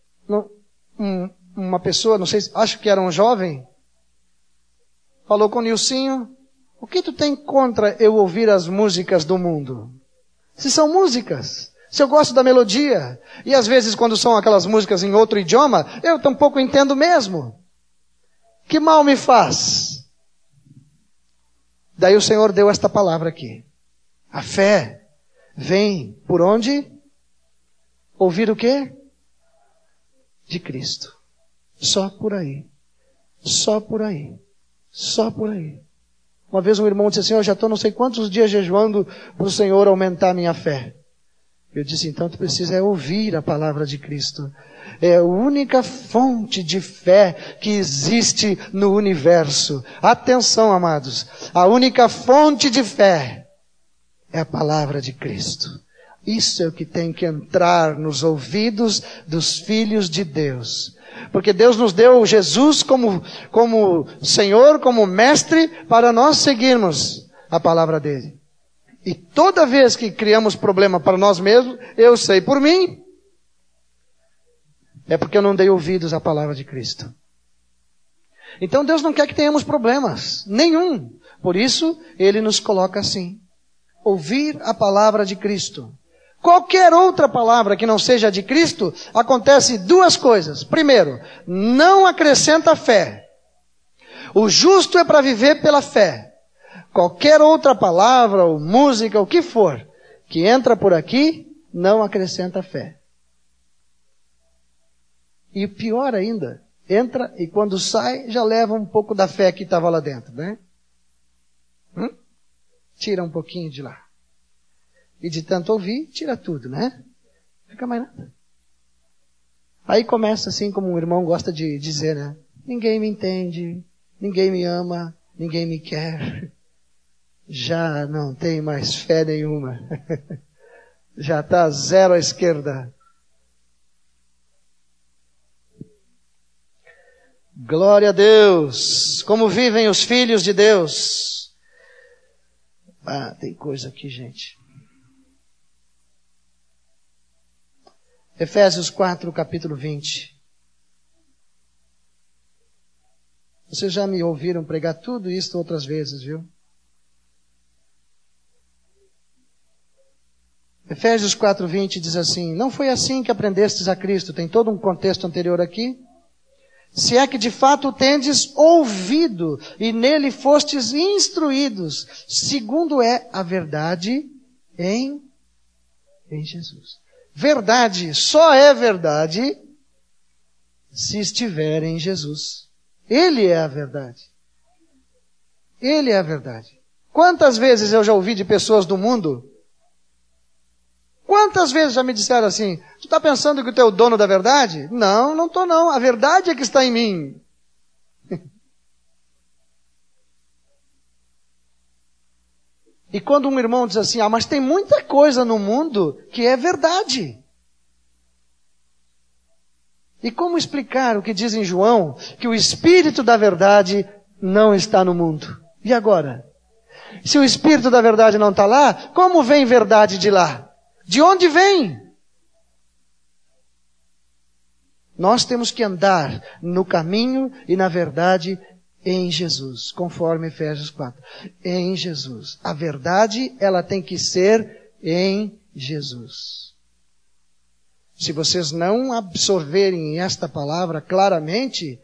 uma pessoa, não sei, acho que era um jovem, falou com o Nilcinho: o que tu tem contra eu ouvir as músicas do mundo? Se são músicas, se eu gosto da melodia, e às vezes quando são aquelas músicas em outro idioma, eu tampouco entendo mesmo. Que mal me faz? Daí o Senhor deu esta palavra aqui. A fé vem por onde? Ouvir o quê? De Cristo. Só por aí. Só por aí. Só por aí. Uma vez um irmão disse assim: eu já estou não sei quantos dias jejuando para o Senhor aumentar a minha fé. Eu disse: então tu precisa é ouvir a palavra de Cristo. É a única fonte de fé que existe no universo. Atenção, amados. A única fonte de fé é a palavra de Cristo. Isso é o que tem que entrar nos ouvidos dos filhos de Deus. Porque Deus nos deu Jesus como, como Senhor, como Mestre, para nós seguirmos a palavra dele. E toda vez que criamos problema para nós mesmos, eu sei por mim, é porque eu não dei ouvidos à palavra de Cristo. Então Deus não quer que tenhamos problemas, nenhum. Por isso, Ele nos coloca assim. Ouvir a palavra de Cristo. Qualquer outra palavra que não seja de Cristo, acontece duas coisas. Primeiro, não acrescenta fé. O justo é para viver pela fé. Qualquer outra palavra, ou música, o que for, que entra por aqui, não acrescenta fé. E pior ainda, entra e quando sai, já leva um pouco da fé que estava lá dentro, né? Hum? Tira um pouquinho de lá. E de tanto ouvir, tira tudo, né? Fica mais nada. Aí começa assim, como um irmão gosta de dizer, né? Ninguém me entende, ninguém me ama, ninguém me quer. Já não tem mais fé nenhuma. Já está zero à esquerda. Glória a Deus! Como vivem os filhos de Deus? Ah, tem coisa aqui, gente. Efésios quatro, capítulo vinte. Vocês já me ouviram pregar tudo isso outras vezes, viu? Efésios quatro, vinte diz assim: não foi assim que aprendestes a Cristo. Tem todo um contexto anterior aqui. Se é que de fato tendes ouvido e nele fostes instruídos, segundo é a verdade em, em Jesus. Verdade só é verdade se estiver em Jesus. Ele é a verdade. Ele é a verdade. Quantas vezes eu já ouvi de pessoas do mundo? Quantas vezes já me disseram assim, tu está pensando que tu é o dono da verdade? Não, não estou não. A verdade é que está em mim. E quando um irmão diz assim, ah, mas tem muita coisa no mundo que é verdade. E como explicar o que diz em João, que o Espírito da verdade não está no mundo? E agora? Se o Espírito da verdade não está lá, como vem verdade de lá? De onde vem? Nós temos que andar no caminho e na verdade em Jesus, conforme Efésios quatro. Em Jesus. A verdade, ela tem que ser em Jesus. Se vocês não absorverem esta palavra claramente,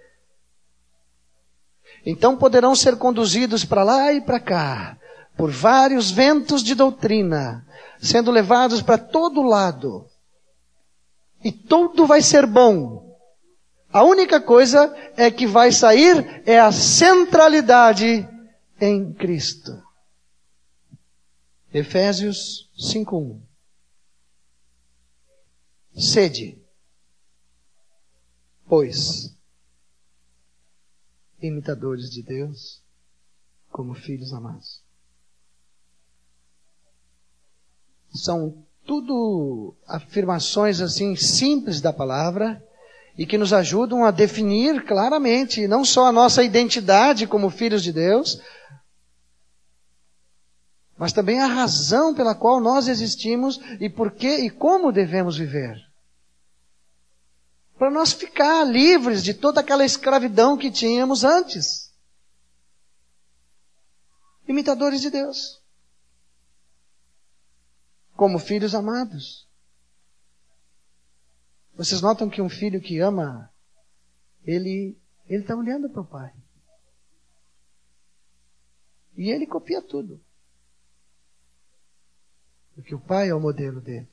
então poderão ser conduzidos para lá e para cá, por vários ventos de doutrina, sendo levados para todo lado. E tudo vai ser bom. A única coisa é que vai sair é a centralidade em Cristo. Efésios cinco, um. Sede, pois, imitadores de Deus, como filhos amados. São tudo afirmações assim simples da palavra e que nos ajudam a definir claramente não só a nossa identidade como filhos de Deus, mas também a razão pela qual nós existimos e por que e como devemos viver. Para nós ficar livres de toda aquela escravidão que tínhamos antes. Imitadores de Deus. Como filhos amados. Vocês notam que um filho que ama, ele ele está olhando para o pai. E ele copia tudo. Porque o pai é o modelo dele.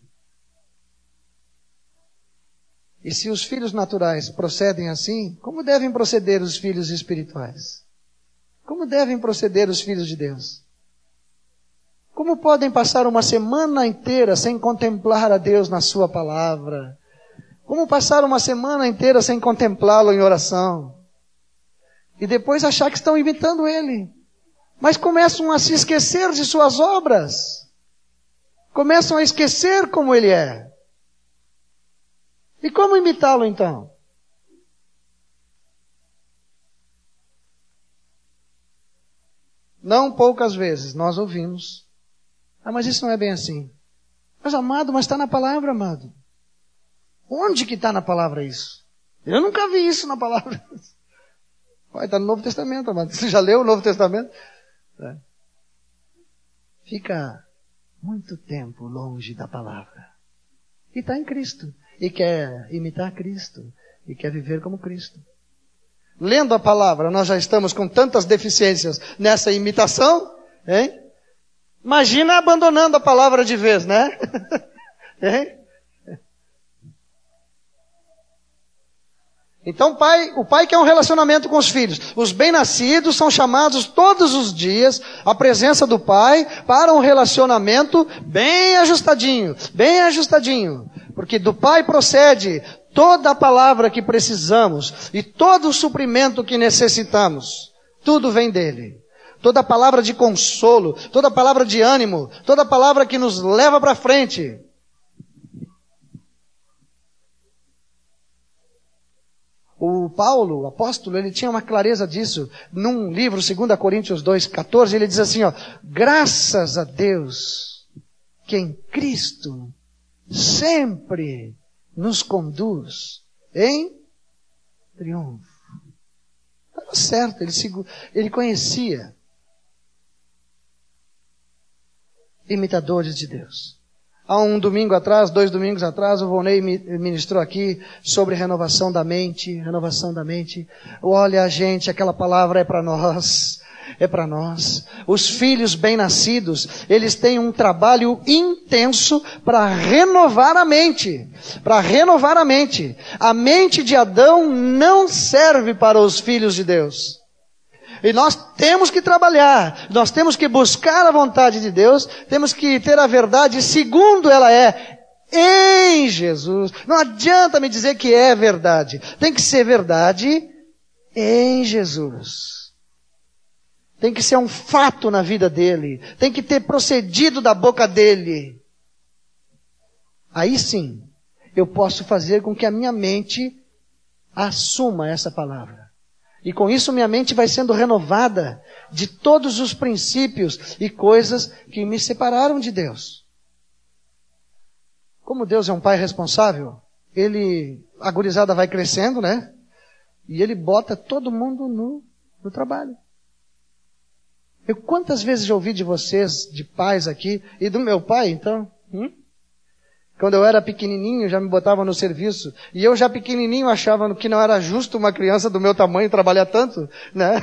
E se os filhos naturais procedem assim, como devem proceder os filhos espirituais? Como devem proceder os filhos de Deus? Como podem passar uma semana inteira sem contemplar a Deus na sua palavra? Como passar uma semana inteira sem contemplá-lo em oração? E depois achar que estão imitando Ele. Mas começam a se esquecer de suas obras. Começam a esquecer como Ele é. E como imitá-lo então? Não poucas vezes nós ouvimos. Ah, mas isso não é bem assim. Mas amado, mas está na palavra, amado. Onde que está na palavra isso? Eu nunca vi isso na palavra. Vai, está no Novo Testamento, amado. Você já leu o Novo Testamento? É. Fica muito tempo longe da palavra. E está em Cristo. E quer imitar Cristo. E quer viver como Cristo. Lendo a palavra, nós já estamos com tantas deficiências nessa imitação, hein? Imagina abandonando a palavra de vez, né? Hein? Então, pai, o pai quer um relacionamento com os filhos. Os bem-nascidos são chamados todos os dias à presença do pai para um relacionamento bem ajustadinho, bem ajustadinho. Porque do pai procede toda a palavra que precisamos e todo o suprimento que necessitamos. Tudo vem dele. Toda a palavra de consolo, toda a palavra de ânimo, toda a palavra que nos leva para frente. O Paulo, o apóstolo, ele tinha uma clareza disso. Num livro, dois Coríntios dois, quatorze, ele diz assim, ó, graças a Deus que em Cristo sempre nos conduz em triunfo. Estava certo, ele, ele conhecia. Imitadores de Deus. Há um domingo atrás, dois domingos atrás, o Volney ministrou aqui sobre renovação da mente, renovação da mente. Olha, gente, aquela palavra é para nós, é para nós. Os filhos bem-nascidos, eles têm um trabalho intenso para renovar a mente, para renovar a mente. A mente de Adão não serve para os filhos de Deus. E nós temos que trabalhar, nós temos que buscar a vontade de Deus, temos que ter a verdade segundo ela é, em Jesus. Não adianta me dizer que é verdade, tem que ser verdade em Jesus. Tem que ser um fato na vida dele, tem que ter procedido da boca dele. Aí sim, eu posso fazer com que a minha mente assuma essa palavra. E com isso minha mente vai sendo renovada de todos os princípios e coisas que me separaram de Deus. Como Deus é um pai responsável, ele, a gurizada vai crescendo, né? E ele bota todo mundo no, no trabalho. Eu quantas vezes já ouvi de vocês, de pais aqui, e do meu pai, então, hum? Quando eu era pequenininho, já me botavam no serviço. E eu já pequenininho achava que não era justo uma criança do meu tamanho trabalhar tanto, né?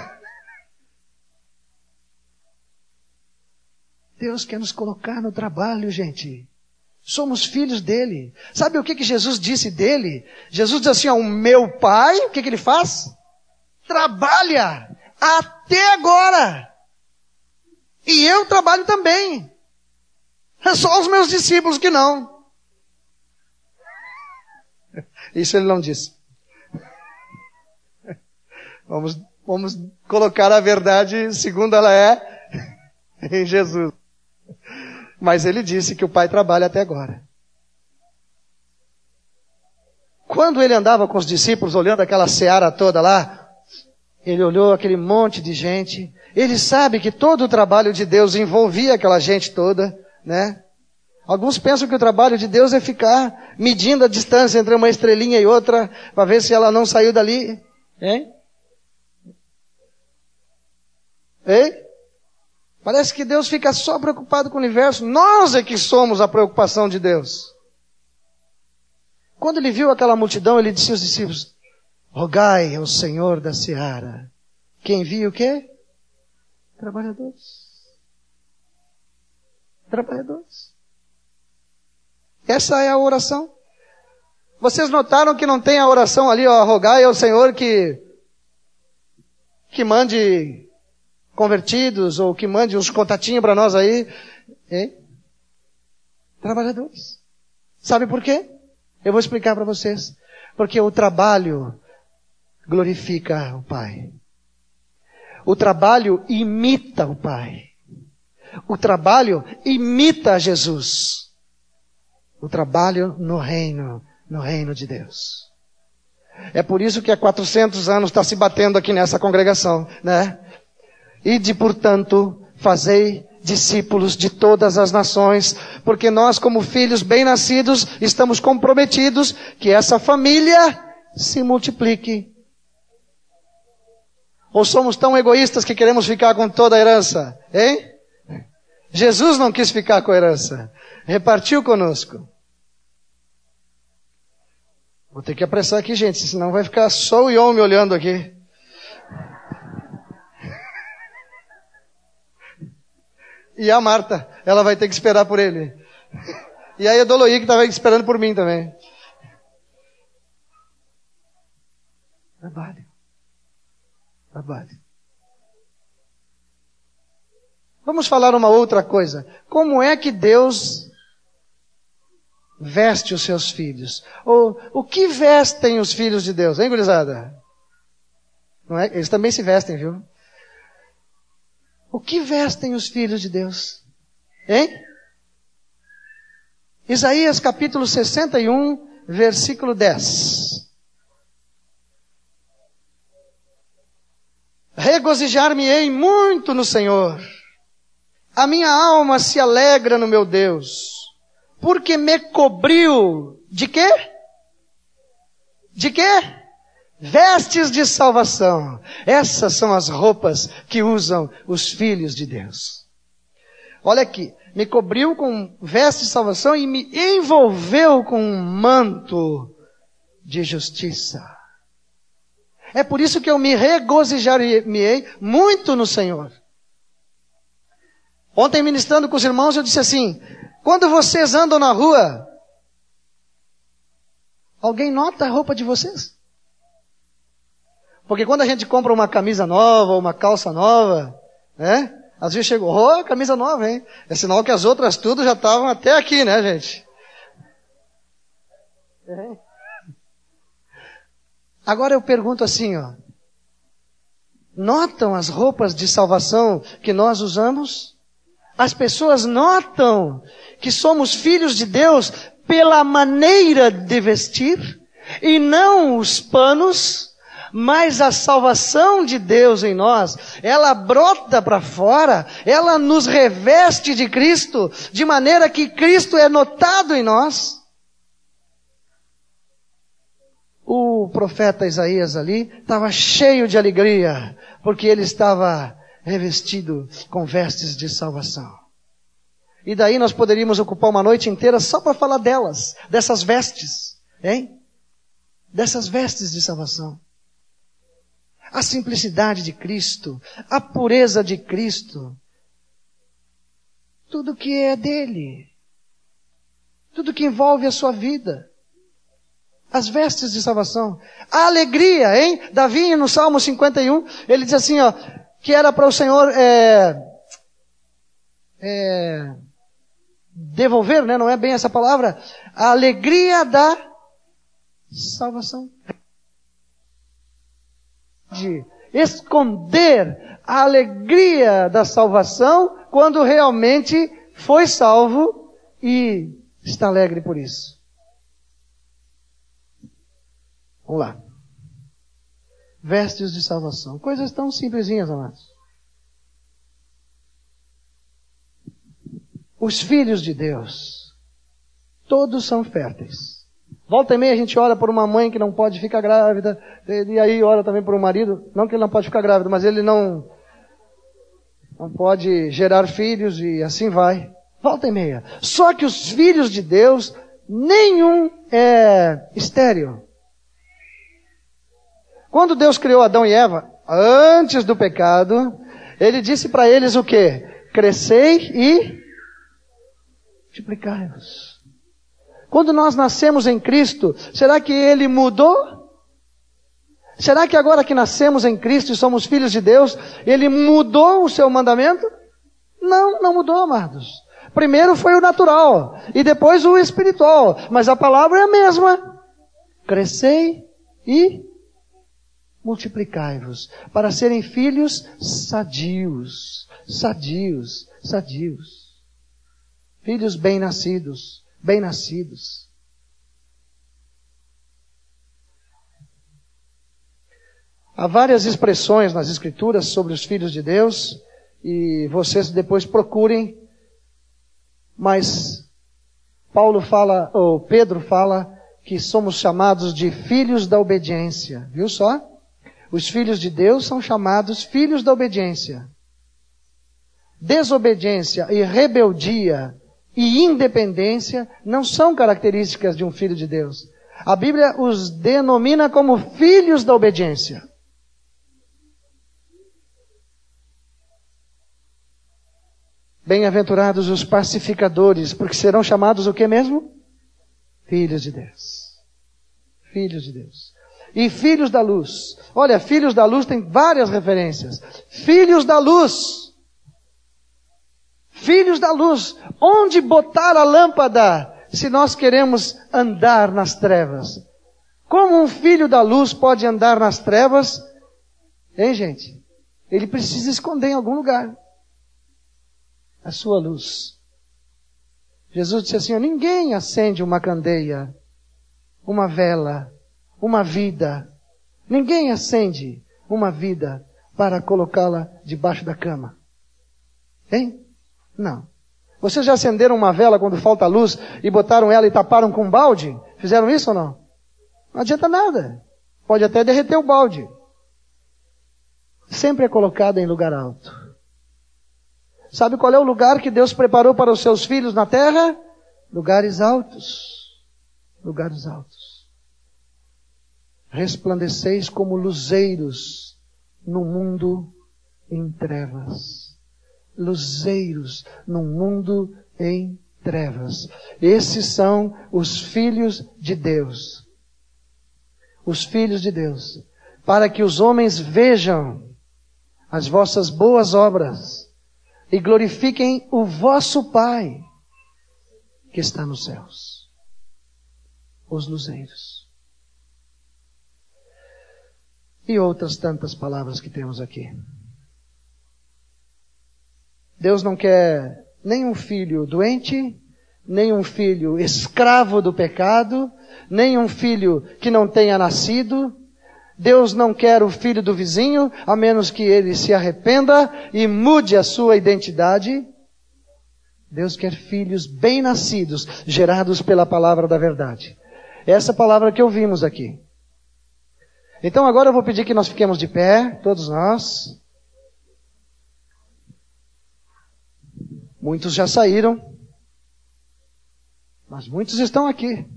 Deus quer nos colocar no trabalho, gente. Somos filhos dele. Sabe o que, que Jesus disse dele? Jesus diz assim, ó, o meu pai, o que, que ele faz? Trabalha até agora. E eu trabalho também. É só os meus discípulos que não. Isso ele não disse. Vamos, vamos colocar a verdade segundo ela é em Jesus. Mas ele disse que o pai trabalha até agora. Quando ele andava com os discípulos, olhando aquela seara toda lá, ele olhou aquele monte de gente. Ele sabe que todo o trabalho de Deus envolvia aquela gente toda, né? Alguns pensam que o trabalho de Deus é ficar medindo a distância entre uma estrelinha e outra, para ver se ela não saiu dali. Hein? Hein? Parece que Deus fica só preocupado com o universo. Nós é que somos a preocupação de Deus. Quando ele viu aquela multidão, ele disse aos discípulos, rogai ao Senhor da seara, que envie o quê? Trabalhadores. Trabalhadores. Essa é a oração. Vocês notaram que não tem a oração ali, ó, rogai ao Senhor que, que mande convertidos, ou que mande uns contatinhos para nós aí. Hein? Trabalhadores. Sabe por quê? Eu vou explicar para vocês. Porque o trabalho glorifica o Pai. O trabalho imita o Pai. O trabalho imita Jesus. O trabalho no reino, no reino de Deus. É por isso que há quatrocentos anos está se batendo aqui nessa congregação, né? Ide, portanto, fazei discípulos de todas as nações, porque nós, como filhos bem-nascidos, estamos comprometidos que essa família se multiplique. Ou somos tão egoístas que queremos ficar com toda a herança, hein? Jesus não quis ficar com a herança, repartiu conosco. Vou ter que apressar aqui, gente, senão vai ficar só o Ion me olhando aqui. E a Marta, ela vai ter que esperar por ele. E aí a Doloí que estava esperando por mim também. Trabalho. Trabalho. Vamos falar uma outra coisa. Como é que Deus veste os seus filhos? Ou o que vestem os filhos de Deus, hein, gurizada? Não é? Eles também se vestem, viu? O que vestem os filhos de Deus? Hein? Isaías capítulo sessenta e um, versículo dez. Regozijar-me-ei muito no Senhor. A minha alma se alegra no meu Deus, porque me cobriu de quê? De quê? Vestes de salvação. Essas são as roupas que usam os filhos de Deus. Olha aqui, me cobriu com vestes de salvação e me envolveu com um manto de justiça. É por isso que eu me regozijarei muito no Senhor. Ontem, ministrando com os irmãos, eu disse assim, quando vocês andam na rua, alguém nota a roupa de vocês? Porque quando a gente compra uma camisa nova, uma calça nova, né? Às vezes chegou, oh, camisa nova, hein? É sinal que as outras tudo já estavam até aqui, né, gente? É. Agora eu pergunto assim, ó. Notam as roupas de salvação que nós usamos? As pessoas notam que somos filhos de Deus pela maneira de vestir e não os panos, mas a salvação de Deus em nós, ela brota para fora, ela nos reveste de Cristo, de maneira que Cristo é notado em nós. O profeta Isaías ali estava cheio de alegria, porque ele estava revestido com vestes de salvação. E daí nós poderíamos ocupar uma noite inteira só para falar delas, dessas vestes, hein? Dessas vestes de salvação. A simplicidade de Cristo, a pureza de Cristo, tudo que é dele, tudo que envolve a sua vida. As vestes de salvação. A alegria, hein? Davi, no Salmo cinquenta e um, ele diz assim, ó, que era para o Senhor é, é, devolver, né? Não é bem essa palavra. A alegria da salvação. De esconder a alegria da salvação quando realmente foi salvo e está alegre por isso. Vamos lá. Vestes de salvação. Coisas tão simplesinhas, amados. Os filhos de Deus, todos são férteis. Volta e meia a gente ora por uma mãe que não pode ficar grávida, e aí ora também por um marido, não que ele não pode ficar grávido, mas ele não, não pode gerar filhos e assim vai. Volta e meia. Só que os filhos de Deus, nenhum é estéril. Quando Deus criou Adão e Eva, antes do pecado, Ele disse para eles o quê? Crescei e multiplicai-vos. Quando nós nascemos em Cristo, será que Ele mudou? Será que agora que nascemos em Cristo e somos filhos de Deus, Ele mudou o seu mandamento? Não, não mudou, amados. Primeiro foi o natural, e depois o espiritual, mas a palavra é a mesma. Crescei e multiplicai-vos, para serem filhos sadios, sadios, sadios. Filhos bem-nascidos, bem-nascidos. Há várias expressões nas Escrituras sobre os filhos de Deus, e vocês depois procurem, mas Paulo fala, ou Pedro fala, que somos chamados de filhos da obediência, viu só? Os filhos de Deus são chamados filhos da obediência. Desobediência e rebeldia e independência não são características de um filho de Deus. A Bíblia os denomina como filhos da obediência. Bem-aventurados os pacificadores, porque serão chamados o que mesmo? Filhos de Deus. Filhos de Deus. E filhos da luz. Olha, filhos da luz tem várias referências. Filhos da luz. Filhos da luz. Onde botar a lâmpada se nós queremos andar nas trevas? Como um filho da luz pode andar nas trevas? Hein, gente? Ele precisa esconder em algum lugar a sua luz. Jesus disse assim, ó, ninguém acende uma candeia, uma vela, uma vida. Ninguém acende uma vida para colocá-la debaixo da cama. Hein? Não. Vocês já acenderam uma vela quando falta luz e botaram ela e taparam com um balde? Fizeram isso ou não? Não adianta nada. Pode até derreter o balde. Sempre é colocada em lugar alto. Sabe qual é o lugar que Deus preparou para os seus filhos na terra? Lugares altos. Lugares altos. Resplandeceis como luzeiros no mundo em trevas. Luzeiros no mundo em trevas. Esses são os filhos de Deus. Os filhos de Deus. Para que os homens vejam as vossas boas obras e glorifiquem o vosso Pai que está nos céus. Os luzeiros. E outras tantas palavras que temos aqui. Deus não quer nem um filho doente, nem um filho escravo do pecado, nem um filho que não tenha nascido. Deus não quer o filho do vizinho, a menos que ele se arrependa e mude a sua identidade. Deus quer filhos bem nascidos, gerados pela palavra da verdade. Essa palavra que ouvimos aqui. Então agora eu vou pedir que nós fiquemos de pé, todos nós. Muitos já saíram, mas muitos estão aqui.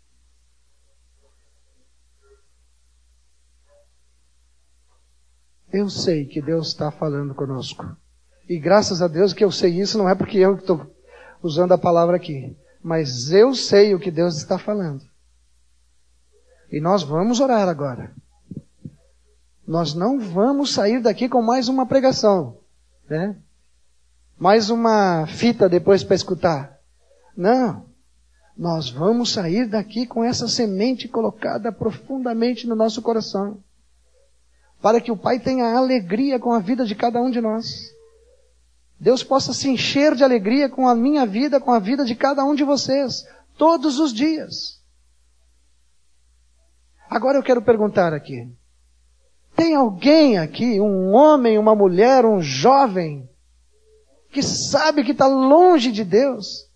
Eu sei que Deus está falando conosco. E graças a Deus que eu sei isso, não é porque eu estou usando a palavra aqui. Mas eu sei o que Deus está falando. E nós vamos orar agora. Nós não vamos sair daqui com mais uma pregação, né? Mais uma fita depois para escutar. Não. Nós vamos sair daqui com essa semente colocada profundamente no nosso coração. Para que o Pai tenha alegria com a vida de cada um de nós. Deus possa se encher de alegria com a minha vida, com a vida de cada um de vocês. Todos os dias. Agora eu quero perguntar aqui. Tem alguém aqui, um homem, uma mulher, um jovem, que sabe que está longe de Deus?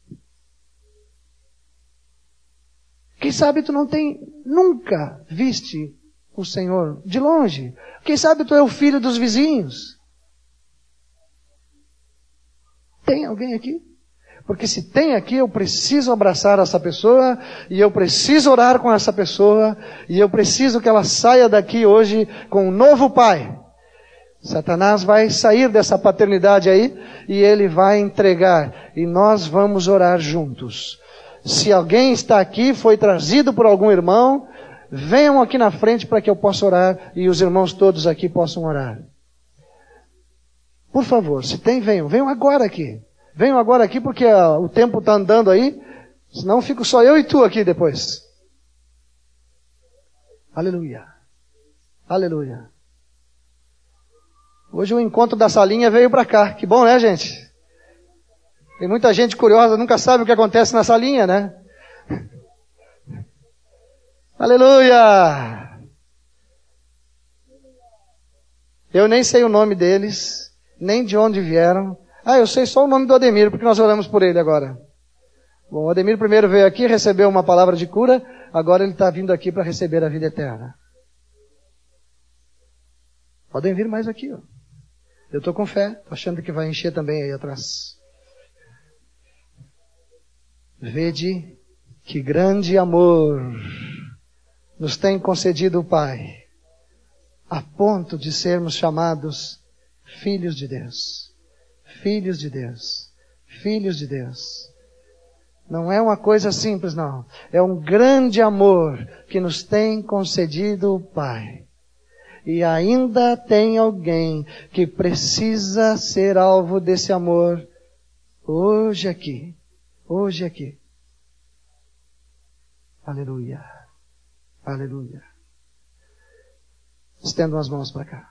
Quem sabe tu não tem, nunca viste o Senhor de longe? Quem sabe tu é o filho dos vizinhos? Tem alguém aqui? Porque se tem aqui, eu preciso abraçar essa pessoa, e eu preciso orar com essa pessoa, e eu preciso que ela saia daqui hoje com um novo pai. Satanás vai sair dessa paternidade aí, e ele vai entregar, e nós vamos orar juntos. Se alguém está aqui, foi trazido por algum irmão, venham aqui na frente para que eu possa orar, e os irmãos todos aqui possam orar. Por favor, se tem, venham. Venham agora aqui. Venham agora aqui porque uh, o tempo está andando aí, senão fico só eu e tu aqui depois. Aleluia. Aleluia. Hoje o encontro da salinha veio para cá. Que bom, né, gente? Tem muita gente curiosa, nunca sabe o que acontece na salinha, né? Aleluia! Eu nem sei o nome deles, nem de onde vieram. Ah, eu sei só o nome do Ademir, porque nós oramos por ele agora. Bom, o Ademir primeiro veio aqui, recebeu uma palavra de cura, agora ele está vindo aqui para receber a vida eterna. Podem vir mais aqui, ó. Eu estou com fé, estou achando que vai encher também aí atrás. Vede que grande amor nos tem concedido o Pai, a ponto de sermos chamados filhos de Deus. Filhos de Deus. filhos de Deus. Não é uma coisa simples, não. É um grande amor que nos tem concedido o Pai. E ainda tem alguém que precisa ser alvo desse amor hoje aqui. Hoje aqui. Aleluia. Aleluia. Estendam as mãos para cá.